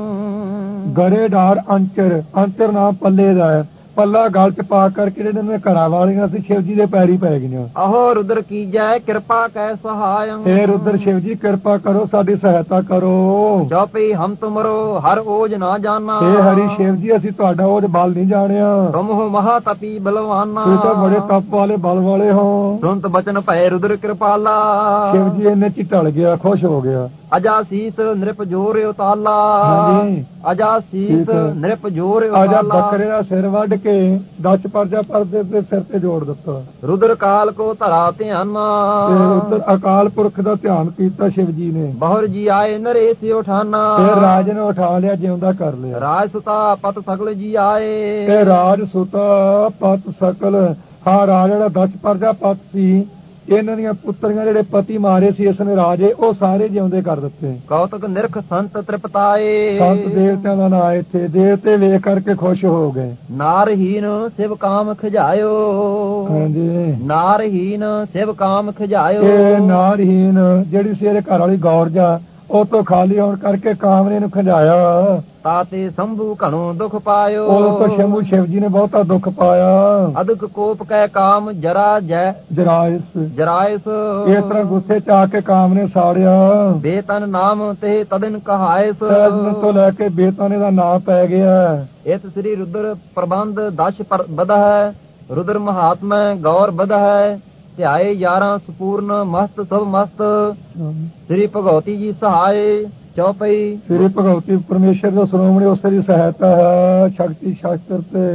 [SPEAKER 2] ਗਰੇ ਡਾਰ ਅੰਚਰ, ਅੰਚਰ ਨਾਮ ਪੱਲੇ ਦਾ ਹੈ। ਪੱਲਾ ਗਲ 'ਚ ਪਾ ਕਰਕੇ ਜਿਹੜੇ ਨੇ ਘਰਾਂ ਵਾਲੀਆਂ ਸੀ ਸ਼ਿਵ ਜੀ ਦੇ ਪੈਰੀ ਪੈ ਗਈਆਂ।
[SPEAKER 1] ਆਹੋ ਰੁਦਰ ਕੀਜੈ ਕਿਰਪਾ ਕੈ ਸਹਾਇੰ,
[SPEAKER 2] ਇਹ ਰੁਦਰ ਸ਼ਿਵ ਜੀ ਕਿਰਪਾ ਕਰੋ, ਸਾਡੀ ਸਹਾਇਤਾ ਕਰੋ।
[SPEAKER 1] ਚੌਪਈ ਹਮ ਤੁਮਰੋ ਹਰ ਓਜ ਨਾ ਜਾਣਾ,
[SPEAKER 2] ਇਹ ਹਰੀ ਸ਼ਿਵ ਜੀ ਅਸੀਂ ਤੁਹਾਡਾ ਓਜ ਬਲ ਨਹੀਂ ਜਾਣਿਆ।
[SPEAKER 1] ਤੁਮ ਹੋ ਮਹਾ ਤਪੀ ਬਲਵਾਨਾ,
[SPEAKER 2] ਤੁਸੀਂ ਤਾਂ ਬੜੇ ਤਪ ਵਾਲੇ ਬਲ ਵਾਲੇ ਹੋ।
[SPEAKER 1] ਸੁਨਤ ਬਚਨ ਭੈ ਰੁਦਰ ਕਿਰਪਾਲਾ,
[SPEAKER 2] ਸ਼ਿਵ ਜੀ ਇਹਨੇ ਚ ਢਲ ਗਿਆ, ਖੁਸ਼ ਹੋ ਗਿਆ।
[SPEAKER 1] ਅਜਾ ਸੀਸ ਨਿਰਪ ਜੋਰ ਉਤਾਲਾ,
[SPEAKER 2] ਹਾਂਜੀ,
[SPEAKER 1] ਅਜਾ ਸੀਸ ਨਿਰਪ ਜੋਰ
[SPEAKER 2] ਅਜਾ
[SPEAKER 1] ਉਤਾਲਾ,
[SPEAKER 2] ਬੱਕਰੇ ਦਾ ਸਿਰ ਵੱਢ ਕੇ ਦਸ ਪਰਜਾ ਪਰਦੇ ਦੇ ਸਿਰ ਤੇ ਜੋੜ ਦਿੱਤਾ।
[SPEAKER 1] ਰੁਦਰ ਕਾਲ ਕੋ ਧਰਾ ਧਿਆਨਾ,
[SPEAKER 2] ਤੇ ਉਧਰ ਅਕਾਲ ਪੁਰਖ ਦਾ ਧਿਆਨ ਕੀਤਾ ਸ਼ਿਵ ਜੀ ਨੇ।
[SPEAKER 1] ਬਹੁਰ ਜੀ ਆਏ ਨਰੇਸ ਉਠਾਨਾ,
[SPEAKER 2] ਤੇ ਰਾਜ ਨੇ ਉਠਾ ਲਿਆ, ਜਿਉਂਦਾ ਕਰ ਲਿਆ।
[SPEAKER 1] ਰਾਜ ਸੁਤਾ ਪਤ ਸਗਲ ਜੀ ਆਏ,
[SPEAKER 2] ਤੇ ਰਾਜ ਸੁਤਾ ਪਤ ਸਕਲ, ਹਾਂ ਰਾਜ ਜਿਹੜਾ ਦਸ ਪਰਜਾ ਪਤ ਸੀ, ਇਹਨਾਂ ਦੀਆਂ ਪੁੱਤਰੀਆਂ ਜਿਹੜੇ ਪਤੀ ਮਾਰੇ ਸੀ ਇਸਨੇ ਰਾਜੇ, ਉਹ ਸਾਰੇ ਜਿਉਂਦੇ ਕਰ ਦਿੱਤੇ।
[SPEAKER 1] ਕੌਤਕ ਨਿਰਖ ਸੰਤ ਤ੍ਰਿਪਤਾਏ,
[SPEAKER 2] ਸੰਤ ਦੇਵਤਿਆਂ ਦਾ ਨਾਂ ਇੱਥੇ, ਦੇਵਤੇ ਵੇਖ ਕਰਕੇ ਖੁਸ਼ ਹੋ ਗਏ।
[SPEAKER 1] ਨਾਰਹੀਨ ਸਿਵ ਕਾਮ ਖਜਾਇਓ,
[SPEAKER 2] ਹਾਂਜੀ,
[SPEAKER 1] ਨਾਰਹੀਨ ਸਿਵ ਕਾਮ ਖਜਾਇਓ,
[SPEAKER 2] ਇਹ ਨਾਰਹੀਨ ਜਿਹੜੀ ਸੀ ਇਹਦੇ ਘਰ ਵਾਲੀ ਗੌਰਜਾ, ਉਹ ਤੋਂ ਖਾਲੀ ਹੋਣ ਕਰਕੇ ਕਾਮਨੇ ਨੂੰ ਖੰਜਾਇਆ।
[SPEAKER 1] ਤਾਤੇ ਸੰਭੂ ਘਣੋ ਦੁਖ ਪਾਇਓ,
[SPEAKER 2] ਉਹ ਤੋਂ ਸ਼ੰਭੂ ਸ਼ਿਵ ਜੀ ਨੇ ਬਹੁਤਾ ਦੁੱਖ ਪਾਇਆ।
[SPEAKER 1] ਅਦਕ ਕੋਪ ਕੈ ਕਾਮ ਜਰਾ ਜੈ
[SPEAKER 2] ਜਰਾਇਸ,
[SPEAKER 1] ਜਰਾਇਸ,
[SPEAKER 2] ਇਸ ਤਰ੍ਹਾਂ ਗੁੱਸੇ ਚ ਆ ਕੇ ਕਾਮ ਨੇ ਸਾੜਿਆ।
[SPEAKER 1] ਬੇਤਨ ਨਾਮ ਤੇ ਤਦਨ ਕਹਾਇਸ,
[SPEAKER 2] ਤਦਨ ਤੋਂ ਲੈ ਕੇ ਬੇਤਾਨੇ ਦਾ ਨਾਮ ਪੈ ਗਿਆ।
[SPEAKER 1] ਇਤ ਸ੍ਰੀ ਰੁਦਰ ਪ੍ਰਬੰਧ ਦਸ਼ ਬਧ ਹੈ, ਰੁਦਰ ਮਹਾਤਮੈ ਗੌਰ ਬਧ ਹੈ, ਧਿਆਏ ਯਾਰਾਂ ਸਪੂਰਨ ਮਸਤ ਸਭ ਮਸਤ, ਸ੍ਰੀ ਭਗਵਤੀ ਜੀ ਸਹਾਏ। ਚੌਪਈ
[SPEAKER 2] ਸ੍ਰੀ ਭਗਵਤੀ ਪਰਮੇਸ਼ਰ ਦਾ ਸ਼੍ਰੋਮਣੀ, ਉਸੇ ਦੀ ਸਹਾਇਤਾ ਹੈ। ਸ਼ਕਤੀ ਸ਼ਾਸਤਰ ਤੇ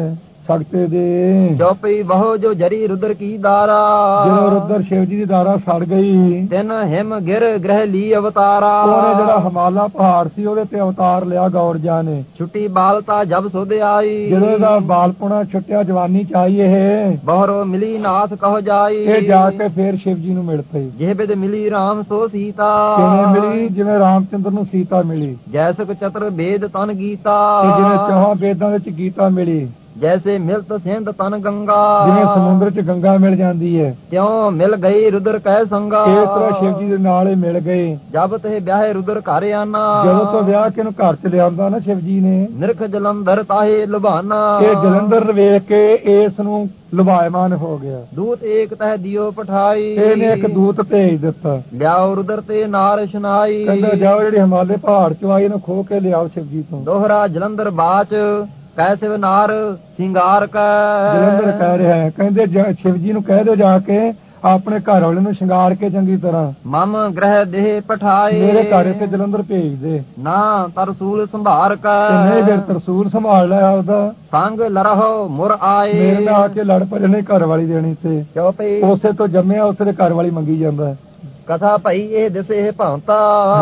[SPEAKER 2] ਸਕਤੇ ਦੇ।
[SPEAKER 1] ਚੌਪਈ ਬਹੁ ਜੋ ਜਰੀ ਰੁਦਰ ਕੀ ਦਾਰਾ,
[SPEAKER 2] ਜਦੋਂ ਰੁਦਰ ਸ਼ਿਵ ਜੀ ਦੀ ਦਾਰਾ ਸੜ ਗਈ,
[SPEAKER 1] ਤਿੰਨ ਹਿਮ ਗਿਰ ਗ੍ਰਹਿ ਲੀ ਅਵਤਾਰਾ,
[SPEAKER 2] ਉਹਨੇ ਜਿਹੜਾ ਹਿਮਾਲਾ ਪਹਾੜ ਸੀ ਉਹਦੇ ਤੇ ਅਵਤਾਰ ਲਿਆ ਗੌਰਜਾ ਨੇ।
[SPEAKER 1] ਛੁੱਟੀ ਬਾਲਤਾ ਜਬ ਸੁਧ ਆਈ,
[SPEAKER 2] ਜਦੋਂ ਇਹਦਾ ਬਾਲਪੁਣਾ ਛੁੱਟਿਆ ਜਵਾਨੀ ਚ ਆਈ, ਇਹ
[SPEAKER 1] ਬਹੁਰੋ ਮਿਲੀ ਨਾਥ ਕਹ ਜਾਈ,
[SPEAKER 2] ਇਹ ਜਾ ਕੇ ਫੇਰ ਸ਼ਿਵ ਜੀ ਨੂੰ ਮਿਲ ਪਈ।
[SPEAKER 1] ਜਿਹ ਬਿਦ ਮਿਲੀ ਰਾਮ ਸੋ ਸੀਤਾ,
[SPEAKER 2] ਕਿਵੇਂ ਮਿਲੀ? ਜਿਵੇਂ ਰਾਮਚੰਦਰ ਨੂੰ ਸੀਤਾ ਮਿਲੀ।
[SPEAKER 1] ਜੈਸਕ ਚਤੁਰ ਵੇਦ ਤਨ ਗੀਤਾ,
[SPEAKER 2] ਤੇ ਜਿਵੇਂ ਚੌਹਾਂ ਵੇਦਾਂ ਵਿੱਚ ਗੀਤਾ ਮਿਲੀ।
[SPEAKER 1] ਜੈਸੇ ਮਿਲਤ ਸਿੰਧ ਤਨ ਗੰਗਾ,
[SPEAKER 2] ਜਿਵੇਂ ਸਮੁੰਦਰ ਚ ਗੰਗਾ ਮਿਲ ਜਾਂਦੀ ਹੈ,
[SPEAKER 1] ਤਿਉ ਮਿਲ ਗਈ ਰੁਦਰ ਕਹਿ ਸੰਗਾ।
[SPEAKER 2] ਇਸ ਤਰ੍ਹਾਂ ਸ਼ਿਵ ਜੀ ਦੇ ਨਾਲ ਹੀ ਮਿਲ ਗਏ।
[SPEAKER 1] ਜਬ ਤੇ ਵਿਆਹੇ ਰੁਦਰ ਘਰ ਆਨਾ,
[SPEAKER 2] ਜਦੋਂ ਤੋਂ ਵਿਆਹ ਕੇ ਨੂੰ ਘਰ ਚ ਲਿਆਂਦਾ ਨਾ ਸ਼ਿਵ ਜੀ ਨੇ,
[SPEAKER 1] ਨਿਰਖ ਜਲੰਧਰ ਤਾਹੇ ਲੁਭਾਨਾ,
[SPEAKER 2] ਇਹ ਜਲੰਧਰ ਵੇਖ ਕੇ ਇਸ ਨੂੰ ਲੁਭਾਇਮਾਨ ਹੋ ਗਿਆ।
[SPEAKER 1] ਦੂਤ ਏਕ ਤਹ ਦਿਓ ਪਠਾਈ,
[SPEAKER 2] ਇਹਨੇ ਇੱਕ ਦੂਤ ਭੇਜ ਦਿੱਤਾ।
[SPEAKER 1] ਲਿਆਓ ਰੁਦਰ ਤੇ ਨਾਰ ਇਸ਼ਨਾਈ,
[SPEAKER 2] ਕਹਿੰਦਾ ਜਾਓ ਜਿਹੜੀ ਹਿਮਾਲੇ ਪਹਾੜ ਚੋਂ ਆਈ ਇਹਨੂੰ ਖੋ ਕੇ ਲਿਆਓ ਸ਼ਿਵ ਜੀ ਤੋਂ।
[SPEAKER 1] ਦੋਹਰਾ ਜਲੰਧਰ ਬਾਚ ਕੈਸੇ ਨਾਰ ਸਿੰਗਾਰ ਕੈ,
[SPEAKER 2] ਜਲੰਧਰ ਕਹਿ ਰਿਹਾ ਹੈ, ਕਹਿੰਦੇ ਸ਼ਿਵ ਜੀ ਨੂੰ ਕਹਿ ਦਿਓ ਜਾ ਕੇ ਆਪਣੇ ਘਰ ਵਾਲੇ ਨੂੰ ਸ਼ਿੰਗਾਰ ਕੇ ਚੰਗੀ ਤਰ੍ਹਾਂ
[SPEAKER 1] ਮਮ ਗ੍ਰਹਿ ਦੇਹ ਪਠਾਏ,
[SPEAKER 2] ਮੇਰੇ ਘਰ ਤੇ ਜਲੰਧਰ ਭੇਜ ਦੇ।
[SPEAKER 1] ਨਾ ਤਰਸੂਲ ਸੰਭਾਰ ਕੈ,
[SPEAKER 2] ਨਹੀਂ ਫਿਰ ਤਰਸੂਲ ਸੰਭਾਲ ਲਿਆ ਉਹਦਾ।
[SPEAKER 1] ਸੰਗ ਲਰਹੋ ਮੁਰ ਆਏ,
[SPEAKER 2] ਮੇਰੇ ਨਾਲ ਆ ਕੇ ਲੜ ਪਏ ਨੇ ਘਰ ਵਾਲੀ ਦੇਣੀ ਤੇ।
[SPEAKER 1] ਚੌਪਈ
[SPEAKER 2] ਉਸੇ ਤੋਂ ਜੰਮਿਆ ਉਸੇ ਦੇ ਘਰ ਵਾਲੀ ਮੰਗੀ ਜਾਂਦਾ।
[SPEAKER 1] ਕਥਾ ਭਈ ਇਹ ਦਿਸ ਇਹ ਭਾਂਤਾ,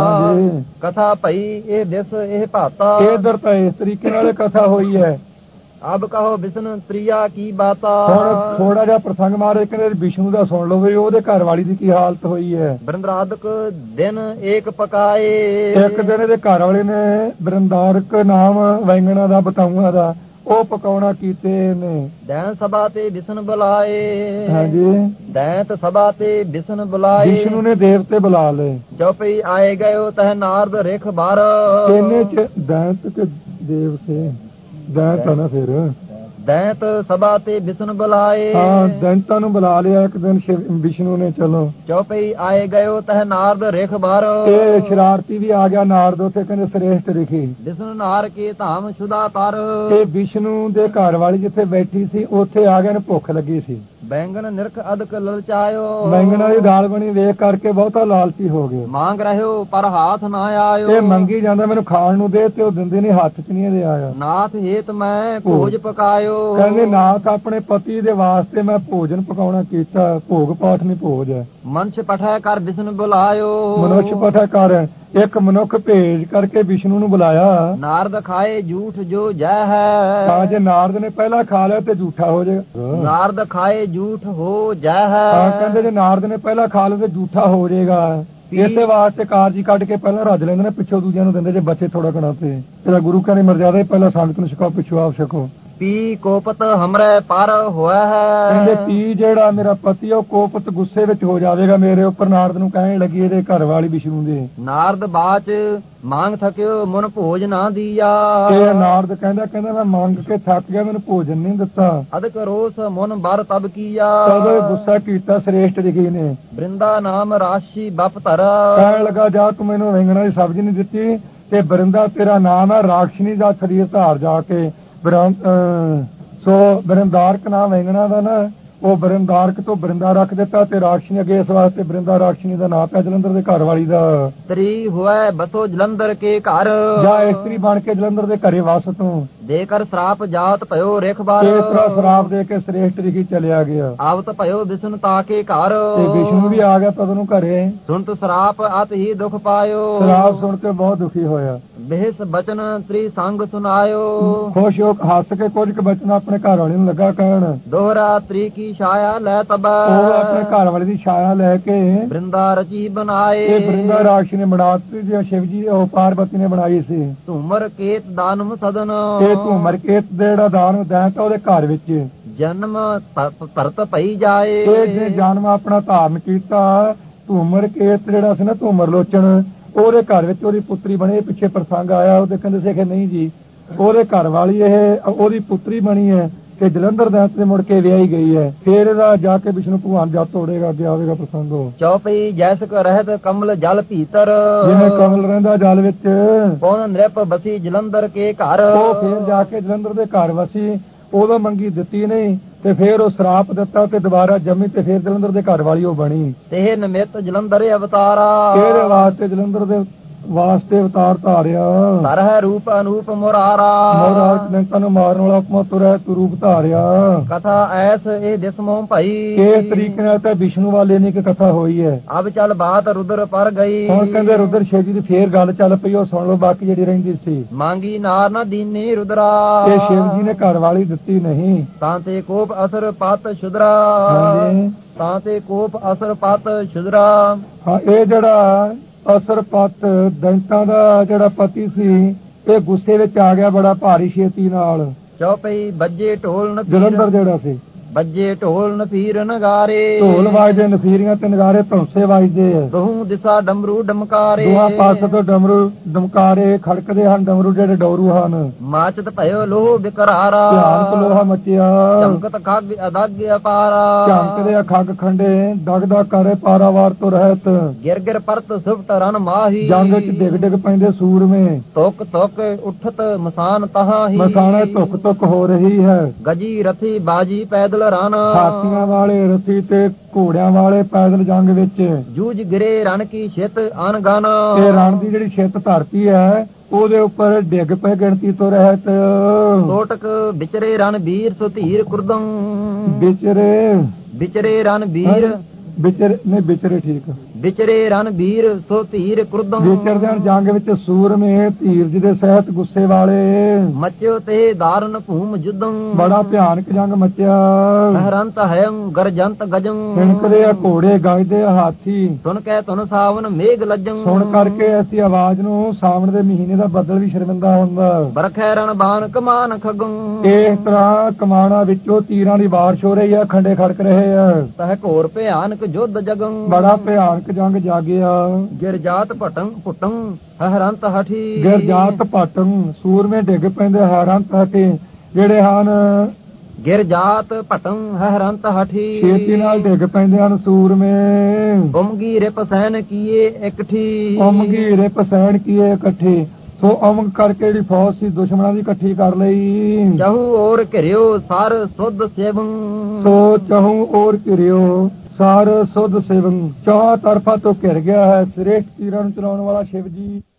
[SPEAKER 1] ਕਥਾ ਭਈ ਇਹ ਦਿਸ ਇਹ ਭਾਤਾ,
[SPEAKER 2] ਇਧਰ ਤਾਂ ਇਸ ਤਰੀਕੇ ਨਾਲ ਕਥਾ ਹੋਈ ਹੈ।
[SPEAKER 1] ਅਬ ਕਹੋ ਵਿਸ਼ਨ ਪ੍ਰਿਆ ਕੀ ਬਾਤਾ,
[SPEAKER 2] ਹੁਣ ਥੋੜਾ ਜਿਹਾ ਪ੍ਰਸੰਗ ਮਾਰੇ ਕਹਿੰਦੇ ਵਿਸ਼ਨੂੰ ਦਾ ਸੁਣ ਲਓ ਵੀ ਉਹਦੇ ਘਰ ਵਾਲੀ ਦੀ ਕੀ ਹਾਲਤ ਹੋਈ ਹੈ।
[SPEAKER 1] ਬ੍ਰਿੰਦਾਰਕ ਦਿਨ ਏਕ ਪਕਾਏ,
[SPEAKER 2] ਇੱਕ ਦਿਨ ਇਹਦੇ ਘਰ ਵਾਲੇ ਨੇ ਬ੍ਰਿੰਦਾਰਕ ਨਾਮ ਵੈਂਗਣਾ ਦਾ ਬਤਾਊਆਂ ਦਾ ਉਹ ਪਕਾਉਣਾ ਕੀਤੇ ਨੇ।
[SPEAKER 1] ਦੈਨ ਸਭਾ ਤੇ ਵਿਸ਼ਨ ਬੁਲਾਏ,
[SPEAKER 2] ਹਾਂਜੀ
[SPEAKER 1] ਦੈਂਤ ਸਭਾ ਤੇ ਵਿਸ਼ਨ ਬੁਲਾਏ,
[SPEAKER 2] ਵਿਸ਼ਨੂੰ ਨੇ ਦੇਵਤੇ ਬੁਲਾ ਲਏ।
[SPEAKER 1] ਚੌਪਈ ਆਏ ਗਏ ਤਹ ਨਾਰਦ ਰੇਖ ਬਾਰ,
[SPEAKER 2] ਇਹਨੇ ਚ ਦੈਂਤ ਕੇ ਦੇਵ ਸੇ ਦੈਂਤ ਨਾ ਫਿਰ
[SPEAKER 1] ਦੈਂਤ ਸਭਾ ਤੇ ਵਿਸ਼ਨ ਬੁਲਾਏ,
[SPEAKER 2] ਹਾਂ ਦੈਂਤਾਂ ਨੂੰ ਬੁਲਾ ਲਿਆ ਇੱਕ ਦਿਨ ਵਿਸ਼ਨੂੰ ਨੇ। ਚਲੋ
[SPEAKER 1] ਚੌਪਈ ਆਏ ਗਏ ਤਹ ਨਾਰਦ ਰੇਖ ਬਾਰ,
[SPEAKER 2] ਇਹ ਸ਼ਰਾਰਤੀ ਵੀ ਆ ਗਿਆ ਨਾਰਦ ਉੱਥੇ ਕਹਿੰਦੇ ਸ੍ਰੇਸ਼ਟ ਰਿਖੀ
[SPEAKER 1] ਵਿਸ਼ਨ ਨਾਰ ਕੇ ਧਾਮ ਛੁਦਾ ਤਰ,
[SPEAKER 2] ਇਹ ਵਿਸ਼ਨੂੰ ਦੇ ਘਰ ਵਾਲੀ ਜਿੱਥੇ ਬੈਠੀ ਸੀ ਉੱਥੇ ਆ ਗਿਆ ਨੇ ਭੁੱਖ ਲੱਗੀ ਸੀ।
[SPEAKER 1] ਬੈਂਗਣ ਨਿਰਖ ਅਦਕ ਲਲਚਾਇਓ,
[SPEAKER 2] ਬੈਂਗਣਾ ਦੀ ਦਾਲ ਬਣੀ ਵੇਖ ਕਰਕੇ ਬਹੁਤਾ ਲਾਲਚੀ ਹੋ ਗਏ।
[SPEAKER 1] ਮੰਗ ਰਹਿਓ ਪਰ ਹਾਥ ਨਾ ਆਇਓ,
[SPEAKER 2] ਇਹ ਮੰਗੀ ਜਾਂਦਾ ਮੈਨੂੰ ਖਾਣ ਨੂੰ ਦੇ ਤੇ ਉਹ ਦਿੰਦੇ ਨਹੀਂ, ਹੱਥ ਚ ਨਹੀਂ ਦੇ ਆਇਆ।
[SPEAKER 1] ਨਾਥ ਹੇਤ ਮੈਂ ਭੋਜ ਪਕਾਇਓ,
[SPEAKER 2] ਕਹਿੰਦੇ ਨਾਥ ਆਪਣੇ ਪਤੀ ਦੇ ਵਾਸਤੇ ਮੈਂ ਭੋਜਨ ਪਕਾਉਣਾ ਕੀਤਾ। ਭੋਗ ਪਾਠ ਨਹੀਂ ਭੋਜ ਹੈ।
[SPEAKER 1] ਮਨੁਸ਼ ਪਠੈ ਕਰ ਵਿਸ਼ਨ ਬੁਲਾਇਓ,
[SPEAKER 2] ਮਨੁੱਖ ਪਠੈ ਕਰ ਇੱਕ ਮਨੁੱਖ ਭੇਜ ਕਰਕੇ ਵਿਸ਼ਨੂੰ ਨੂੰ ਬੁਲਾਇਆ।
[SPEAKER 1] ਨਾਰਦ ਖਾਏ ਝੂਠ ਜੋ ਜੈ ਹੈ,
[SPEAKER 2] ਤਾਂ ਜੇ ਨਾਰਦ ਨੇ ਪਹਿਲਾਂ ਖਾ ਲਿਆ ਤੇ ਝੂਠਾ ਹੋ ਜਾਏਗਾ।
[SPEAKER 1] ਨਾਰਦ ਖਾਏ ਝੂਠ ਹੋ ਜੈ ਹੈ,
[SPEAKER 2] ਤਾਂ ਕਹਿੰਦੇ ਜੇ ਨਾਰਦ ਨੇ ਪਹਿਲਾਂ ਖਾ ਲਿਆ ਤੇ ਝੂਠਾ ਹੋ ਜਾਏਗਾ। ਇਸੇ ਵਾਸਤੇ ਕਾਰਜੀ ਕੱਢ ਕੇ ਪਹਿਲਾਂ ਰੱਜ ਲੈਂਦੇ ਨੇ, ਪਿੱਛੋਂ ਦੂਜਿਆਂ ਨੂੰ ਦਿੰਦੇ ਜੇ ਬੱਚੇ ਥੋੜਾ ਘਣਾ ਤੇ। ਤੇਰਾ ਗੁਰੂ ਕਹਿੰਦੇ ਮਰਜ਼ਾਦਾ ਪਹਿਲਾਂ ਸੰਗਤ ਨੂੰ ਛਕਾਓ, ਪਿੱਛੋਂ ਆਪ ਛਕੋ।
[SPEAKER 1] ਪੀ ਕੋਪਤ ਹਮਰੇ ਪਰ ਹੋਇਆ ਹੈ,
[SPEAKER 2] ਕਹਿੰਦੇ ਪੀ ਜਿਹੜਾ ਮੇਰਾ ਪਤੀ ਉਹ ਕੋਪਤ ਗੁੱਸੇ ਵਿੱਚ ਹੋ ਜਾਵੇਗਾ ਮੇਰੇ ਉੱਪਰ। ਨਾਰਦ ਨੂੰ ਕਹਿਣ ਲੱਗੀ ਇਹਦੇ ਘਰ ਵਾਲੀ ਵਿਸ਼ਨੂੰ ਦੇ।
[SPEAKER 1] ਨਾਰਦ ਬਾਚ ਮੰਗ ਥਕਿਓ ਮਨ ਭੋਜ ਨਾ ਦੀਆ,
[SPEAKER 2] ਇਹ ਨਾਰਦ ਕਹਿੰਦਾ ਕਹਿੰਦਾ ਮੈਂ ਮੰਗ ਕੇ ਥੱਕ ਗਿਆ ਮੈਨੂੰ ਭੋਜਨ ਨਹੀਂ ਦਿੱਤਾ।
[SPEAKER 1] ਅਦਕ ਰੋਸ ਮਨ ਬਰ ਤਬ ਕੀਆ,
[SPEAKER 2] ਤਦੋਂ ਗੁੱਸਾ ਕੀਤਾ ਸ੍ਰੇਸ਼ਟ ਰਿਖੀ ਨੇ।
[SPEAKER 1] ਬ੍ਰਿੰਦਾ ਨਾਮ ਰਾਸ਼ੀ ਬਪ ਧਰ,
[SPEAKER 2] ਕਹਿਣ ਲੱਗਾ ਜਾ ਤੂੰ ਮੈਨੂੰ ਵੈਂਗਣਾ ਦੀ ਸਬਜ਼ੀ ਨਹੀਂ ਦਿੱਤੀ ਤੇ ਬ੍ਰਿੰਦਾ ਤੇਰਾ ਨਾਮ ਹੈ ਰਾਖਸ਼ਨੀ ਦਾ ਸਰੀਰ ਧਾਰ ਜਾ ਕੇ। ਸੋ ਬ੍ਰਿੰਦਾਰਕ ਨਾਮ ਵੈਂਗਣਾ ਦਾ ਨਾ, ਉਹ ਬ੍ਰਿੰਦਾਰਕ ਤੋਂ ਬ੍ਰਿੰਦਾ ਰੱਖ ਦਿੱਤਾ ਤੇ ਰਾਖਸ਼ਨੀ ਅੱਗੇ ਇਸ ਵਾਸਤੇ ਬ੍ਰਿੰਦਾ ਰਾਖਸ਼ਨੀ ਦਾ ਨਾਮ ਪਿਆ ਜਲੰਧਰ ਦੇ ਘਰ ਵਾਲੀ ਦਾ।
[SPEAKER 1] ਤਰੀ ਹੋਏ ਬਸੋ ਜਲੰਧਰ ਕੇ ਘਰ,
[SPEAKER 2] ਜਾਂ ਇਸਤਰੀ ਬਣ ਕੇ ਜਲੰਧਰ ਦੇ ਘਰੇ ਵਸ ਤੂੰ।
[SPEAKER 1] ਦੇ ਕਰ ਸ਼ਰਾਪ ਜਾਤ ਭਇਓ ਰੇਖ ਬਾਰ,
[SPEAKER 2] ਇਸ ਤਰ੍ਹਾਂ ਸ਼ਰਾਪ ਦੇ ਕੇ ਸ੍ਰੇਸ਼ਟ ਰਿਖੀ ਚਲਿਆ ਗਿਆ।
[SPEAKER 1] ਆਵਤ ਭਇਓ ਵਿਸ਼ਨ ਤਾਕੇ ਘਰ,
[SPEAKER 2] ਤੇ ਵਿਸ਼ਨੂੰ ਵੀ ਆ ਗਿਆ ਤਦ ਨੂੰ ਘਰੇ।
[SPEAKER 1] ਸੁਣਤ ਸ਼ਰਾਪ ਅਤ ਹੀ ਦੁਖ ਪਾਇਓ,
[SPEAKER 2] ਸ਼ਰਾਪ ਸੁਣ ਕੇ ਬਹੁਤ ਦੁਖੀ ਹੋਇਆ।
[SPEAKER 1] ਬਿਹਸ ਬਚਨ ਤ੍ਰੀ ਸੰਗ ਸੁਨਾਇਓ,
[SPEAKER 2] ਖੁਸ਼ ਹੋ ਹੱਸ ਕੇ ਕੁਝ ਕੁ ਬਚਨ ਆਪਣੇ ਘਰ ਵਾਲੇ ਨੂੰ ਲੱਗਾ ਕਹਿਣ।
[SPEAKER 1] ਦੋਹਰਾ ਤ੍ਰੀ ਕੀ ਛਾਇਆ ਲੈ ਤਬ,
[SPEAKER 2] ਉਹ ਆਪਣੇ ਘਰ ਵਾਲੇ ਦੀ ਛਾਇਆ ਲੈ ਕੇ
[SPEAKER 1] ਬ੍ਰਿੰਦਾ ਰਚੀ ਬਣਾਏ,
[SPEAKER 2] ਇਹ ਬ੍ਰਿੰਦਾ ਰਾਖਸ਼ੀ ਨੇ ਬਣਾਤੀ ਜੋ ਸ਼ਿਵ ਜੀ ਉਹ ਪਾਰਵਤੀ ਨੇ ਬਣਾਈ ਸੀ।
[SPEAKER 1] ਧੂਮਰ ਕੇਤ ਦਾਨਮ ਸਦਨ,
[SPEAKER 2] ਇਹ ਧੂਮਰ ਕੇਤ ਦੇ ਜਿਹੜਾ ਦਾਨ ਦੈਂਤਾ ਉਹਦੇ ਘਰ ਵਿੱਚ
[SPEAKER 1] ਜਨਮ ਭਰਤ ਪਈ ਜਾਏ,
[SPEAKER 2] ਇਹ ਜਿਹਨੇ ਜਨਮ ਆਪਣਾ ਧਾਰਨ ਕੀਤਾ। ਧੂਮਰ ਕੇਤ ਜਿਹੜਾ ਸੀ ਨਾ ਧੂਮਰ ਲੋਚਨ, ਉਹਦੇ ਘਰ ਵਿੱਚ ਉਹਦੀ ਪੁੱਤਰੀ ਬਣੀ। ਪਿੱਛੇ ਪ੍ਰਸੰਗ ਆਇਆ ਉਹਦੇ ਕਹਿੰਦੇ ਸੀ ਕਿ ਨਹੀਂ ਜੀ ਉਹਦੇ ਘਰ ਵਾਲੀ ਇਹ ਉਹਦੀ ਪੁੱਤਰੀ ਬਣੀ ਹੈ ਕਿ ਜਲੰਧਰ ਦੇ ਤੇ ਮੁੜ ਕੇ ਵਿਆਹੀ ਗਈ ਹੈ। ਫੇਰ ਇਹਦਾ ਜਾ ਕੇ ਵਿਸ਼ਨੂੰ ਭਗਵਾਨ ਜੱਤ ਤੋੜੇਗਾ, ਅੱਗੇ ਆਵੇਗਾ ਪ੍ਰਸੰਗ।
[SPEAKER 1] ਚੌਪਈ ਜੈਸਕ ਰਹਿਤ ਕਮਲ ਜਲ ਭੀਤਰ,
[SPEAKER 2] ਜਿਵੇਂ ਕਮਲ ਰਹਿੰਦਾ ਜਲ ਵਿੱਚ।
[SPEAKER 1] ਪੌਣ ਨ੍ਰਿਪ ਬਸੀ ਜਲੰਧਰ ਕੇ ਘਰ,
[SPEAKER 2] ਉਹ ਫੇਰ ਜਾ ਕੇ ਜਲੰਧਰ ਦੇ ਘਰ ਵਸੀ। ਉਦੋਂ ਮੰਗੀ ਦਿੱਤੀ ਨਹੀਂ ਤੇ ਫੇਰ ਉਹ ਸ਼ਰਾਪ ਦਿੱਤਾ ਤੇ ਦੁਬਾਰਾ ਜੰਮੀ ਤੇ ਫੇਰ ਜਲੰਧਰ ਦੇ ਘਰ ਵਾਲੀ ਉਹ ਬਣੀ।
[SPEAKER 1] ਤੇ ਨਿਮਿਤ ਜਲੰਧਰ ਅਵਤਾਰਾ,
[SPEAKER 2] ਇਹਦੇ ਵਾਸਤੇ ਜਲੰਧਰ ਦੇ ਵਾਸਤੇ ਅਵਤਾਰ ਧਾਰਿਆ।
[SPEAKER 1] ਸਰਹ ਰੂਪ ਅਨੂਪ ਮੁਰਾਰਾ
[SPEAKER 2] ਮੋਰਾਰ ਜਨਤਾ ਨੂੰ ਮਾਰਨ ਵਾਲਾ ਉਪਮਾ ਤੁਰੈ ਤੂੰ ਰੂਪ ਧਾਰਿਆ।
[SPEAKER 1] ਕਥਾ ਐਸ ਇਹ ਦਿਸਮੋਂ ਭਈ
[SPEAKER 2] ਇਸ ਤਰੀਕੇ ਨਾਲ ਤਾਂ ਵਿਸ਼ਨੂੰ ਵਾਲੇ ਨੇ ਕਿ ਕਥਾ ਹੋਈ ਹੈ।
[SPEAKER 1] ਅਬ ਚੱਲ ਬਾਤ ਰੁਦਰ ਪਰ ਗਈ
[SPEAKER 2] ਹੁਣ ਕਹਿੰਦੇ ਰੁਦਰ ਸ਼ੇਜੀ ਦੀ ਫੇਰ ਗੱਲ ਚੱਲ ਪਈ, ਉਹ ਸੁਣ ਲਓ ਬਾਕੀ ਜਿਹੜੀ ਰਹਿੰਦੀ ਸੀ।
[SPEAKER 1] ਮੰਗੀ ਨਾਰ ਨਾ ਦੀਨੀ ਰੁਦਰਾ
[SPEAKER 2] ਇਹ ਸ਼ਿਵ ਜੀ ਨੇ ਘਰ ਵਾਲੀ ਦਿੱਤੀ ਨਹੀਂ।
[SPEAKER 1] ਤਾਂ ਤੇ ਕੋਪ ਅਸਰ ਪਤ ਸ਼ੁਦਰਾ
[SPEAKER 2] ਹਾਂਜੀ।
[SPEAKER 1] ਤਾਂ ਤੇ ਕੋਪ ਅਸਰ ਪਤ ਸ਼ੁਦਰਾ।
[SPEAKER 2] ਹਾਂ, ਇਹ ਜਿਹੜਾ ਅਸਰ ਪਤ ਦੈਂਤਾਂ ਦਾ ਜਿਹੜਾ ਪਤੀ ਸੀ, ਇਹ ਗੁੱਸੇ ਵਿੱਚ ਆ ਗਿਆ ਬੜਾ ਭਾਰੀ ਛੇਤੀ ਨਾਲ।
[SPEAKER 1] ਚੌਪਈ ਬੱਜੇ ਢੋਲ
[SPEAKER 2] ਜਲੰਧਰ
[SPEAKER 1] ਨਫੀਰ
[SPEAKER 2] ਜਿਹੜਾ ਸੀ,
[SPEAKER 1] ਬੱਜੇ ਢੋਲ ਨਫੀਰ ਨਗਾਰੇ
[SPEAKER 2] ਢੋਲ ਵੱਜਦੇ, ਨਫੀਰੀਆਂ ਤੇ ਨਗਾਰੇ ਧੌਂਸੇ ਵੱਜਦੇ ਆ।
[SPEAKER 1] ਦਹੂ ਦਿਸਾ ਡਮਰੂ ਡਮਕਾਰੇ
[SPEAKER 2] ਦੋਹਾਂ ਪਾਸੇ ਤੋਂ ਡਮਰੂ ਡਮਕਾਰੇ ਖੜਕਦੇ ਹਨ। ਡਮਰੂ ਜਿਹੜੇ ਡੋਰੂ ਹਨ।
[SPEAKER 1] ਮਾਚਤ ਭਇਓ ਲੋਹ ਬਿਕਰਾਰਾ
[SPEAKER 2] ਧਿਆਨ ਤੋਂ ਲੋਹਾ ਮਚਿਆ।
[SPEAKER 1] ਚਮਕਤ ਖੱਗ ਅਦਗ ਅਪਾਰਾ
[SPEAKER 2] ਝੰਕਦੇ ਖੱਗ ਖੰਡੇ ਦਗਦਾ ਕਰੇ ਪਾਰਾਵਾਰ ਤੋਂ ਰਹਿਤ।
[SPEAKER 1] ਗਿਰ ਗਿਰ ਪਰਤ ਸੁਫਟ ਰਨ ਮਾਹੀ
[SPEAKER 2] ਜੰਗ ਚ ਡਿਗ ਡਿਗ ਪੈਂਦੇ ਸੂਰਮੇ।
[SPEAKER 1] ਤੁਕ ਤੁਕ ਉਠਤ ਮਸਾਨ ਤਹਾਹੀ
[SPEAKER 2] ਮਸਾਣੇ ਧੁੱਕ ਧੁੱਕ ਹੋ ਰਹੀ ਹੈ।
[SPEAKER 1] ਗਜੀ ਰਥੀ ਬਾਜੀ ਪੈਦਲ ਰਾਣਾ
[SPEAKER 2] ਹਾਥੀਆਂ ਵਾਲੇ ਰਥੀ ਤੇ ਘੋੜਿਆਂ ਵਾਲੇ ਪੈਦਲ ਜੰਗ ਵਿੱਚ।
[SPEAKER 1] ਜੂਝ ਗਿਰੇ ਰਨ ਕੀ ਛਿਤ ਅਨਗਨ
[SPEAKER 2] ਤੇ ਰਣ ਦੀ ਜਿਹੜੀ ਛਿਤ ਧਰਤੀ ਹੈ ਉਹਦੇ ਉੱਪਰ ਡਿੱਗ ਪਏ ਗਿਣਤੀ ਤੋਂ ਰਹਿਤ।
[SPEAKER 1] ਕੋਟਕ ਵਿਚਰੇ ਰਨ ਵੀਰ ਸੁਧੀਰ ਕੁਰਦੰ
[SPEAKER 2] ਵਿਚਰੇ
[SPEAKER 1] ਵਿਚਰੇ ਰਨ ਵੀਰ
[SPEAKER 2] ਵਿਚਰ ਨਹੀਂ ਵਿਚਰੇ ਠੀਕ
[SPEAKER 1] ਵਿਚਰੇ ਰਨ ਵੀਰ ਸੋ ਧੀਰ ਕੁਰਦੰ
[SPEAKER 2] ਵਿਚਰਦੇ ਹਨ ਜੰਗ ਵਿੱਚ ਸੂਰਮੇ ਧੀਰਜ ਦੇ ਸਹਿਤ ਗੁੱਸੇ ਵਾਲੇ।
[SPEAKER 1] ਮਚਿਓ ਤੇ ਧਾਰਨ ਭੂਮ ਜੁਦੰ
[SPEAKER 2] ਬੜਾ ਭਿਆਨਕ ਜੰਗ ਮਚਿਆ।
[SPEAKER 1] ਹਰੰਤ ਹਯੰ ਗਰਜੰਤ ਗਜੰ
[SPEAKER 2] ਫਿਣਕਦੇ ਆ ਘੋੜੇ ਗਾਇਦੇ ਆ ਹਾਥੀ।
[SPEAKER 1] ਸੁਣ ਕੇ ਤੁਨ ਸਾਵਨ ਮੇਘ ਲੱਜੰ
[SPEAKER 2] ਸੁਣ ਕਰਕੇ ਐਸੀ ਆਵਾਜ਼ ਨੂੰ ਸਾਵਣ ਦੇ ਮਹੀਨੇ ਦਾ ਬੱਦਲ ਵੀ ਸ਼ਰਮਿੰਦਾ ਹੁੰਦਾ।
[SPEAKER 1] ਬਰਖੈ ਰਣ ਬਾਣ ਕਮਾਨ ਖਗੰ
[SPEAKER 2] ਇਸ ਤਰ੍ਹਾਂ ਕਮਾਣਾ ਵਿੱਚੋਂ ਤੀਰਾਂ ਦੀ ਬਾਰਿਸ਼ ਹੋ ਰਹੀ ਆ, ਖੰਡੇ ਖੜਕ ਰਹੇ ਆ।
[SPEAKER 1] ਤਹ ਘੋਰ ਭਿਆਨਕ ਜੁੱਧ ਜਗੰ
[SPEAKER 2] ਬੜਾ ਭਿਆਨਕ ਜੰਗ ਜਾਗਿਆ।
[SPEAKER 1] ਗਿਰਜਾਤ ਭਟੰ ਪੁਟੰ ਹਰੰਤ ਹਠੀ
[SPEAKER 2] ਗਿਰਜਾਤ ਭਟੰ ਸੂਰਮੇ ਡਿੱਗ ਪੈਂਦੇ ਹਰੰਤ ਹਠੀ ਜਿਹੜੇ ਹਨ।
[SPEAKER 1] ਗਿਰਜਾਤ ਭਟੰ ਹਰੰਤ ਹਠੀ
[SPEAKER 2] ਛੇਤੀ ਨਾਲ ਡਿੱਗ ਪੈਂਦੇ ਹਨ ਸੂਰਮੇ।
[SPEAKER 1] ਉਮਗੀ ਰਿਪ ਸੈਨ ਕੀਏ ਇਕਠੀ
[SPEAKER 2] ਉਮਗੀ ਰਿਪ ਸੈਨ ਕੀਏ ਇਕੱਠੀ। ਸੋ ਉਮਗ ਕਰਕੇ ਜਿਹੜੀ ਫੌਜ ਸੀ ਦੁਸ਼ਮਣਾਂ ਦੀ ਇਕੱਠੀ ਕਰ ਲਈ।
[SPEAKER 1] ਚਹੂ ਔਰ ਘਿਰਿਓ ਸਰ ਸੁਧ ਸੇਵੰ
[SPEAKER 2] ਸੋ ਚਹੂ ਔਰ ਘਿਰਿਓ ਸਾਰ ਸੁਧ ਸੇਵੰ। ਚੌਹਾਂ ਤਰਫਾਂ ਤੋਂ ਘਿਰ ਗਿਆ ਹੈ। ਸ੍ਰੇਸ਼ਟ ਤੀਰਾਂ ਨੂੰ ਚਲਾਉਣ ਵਾਲਾ ਸ਼ਿਵ ਜੀ।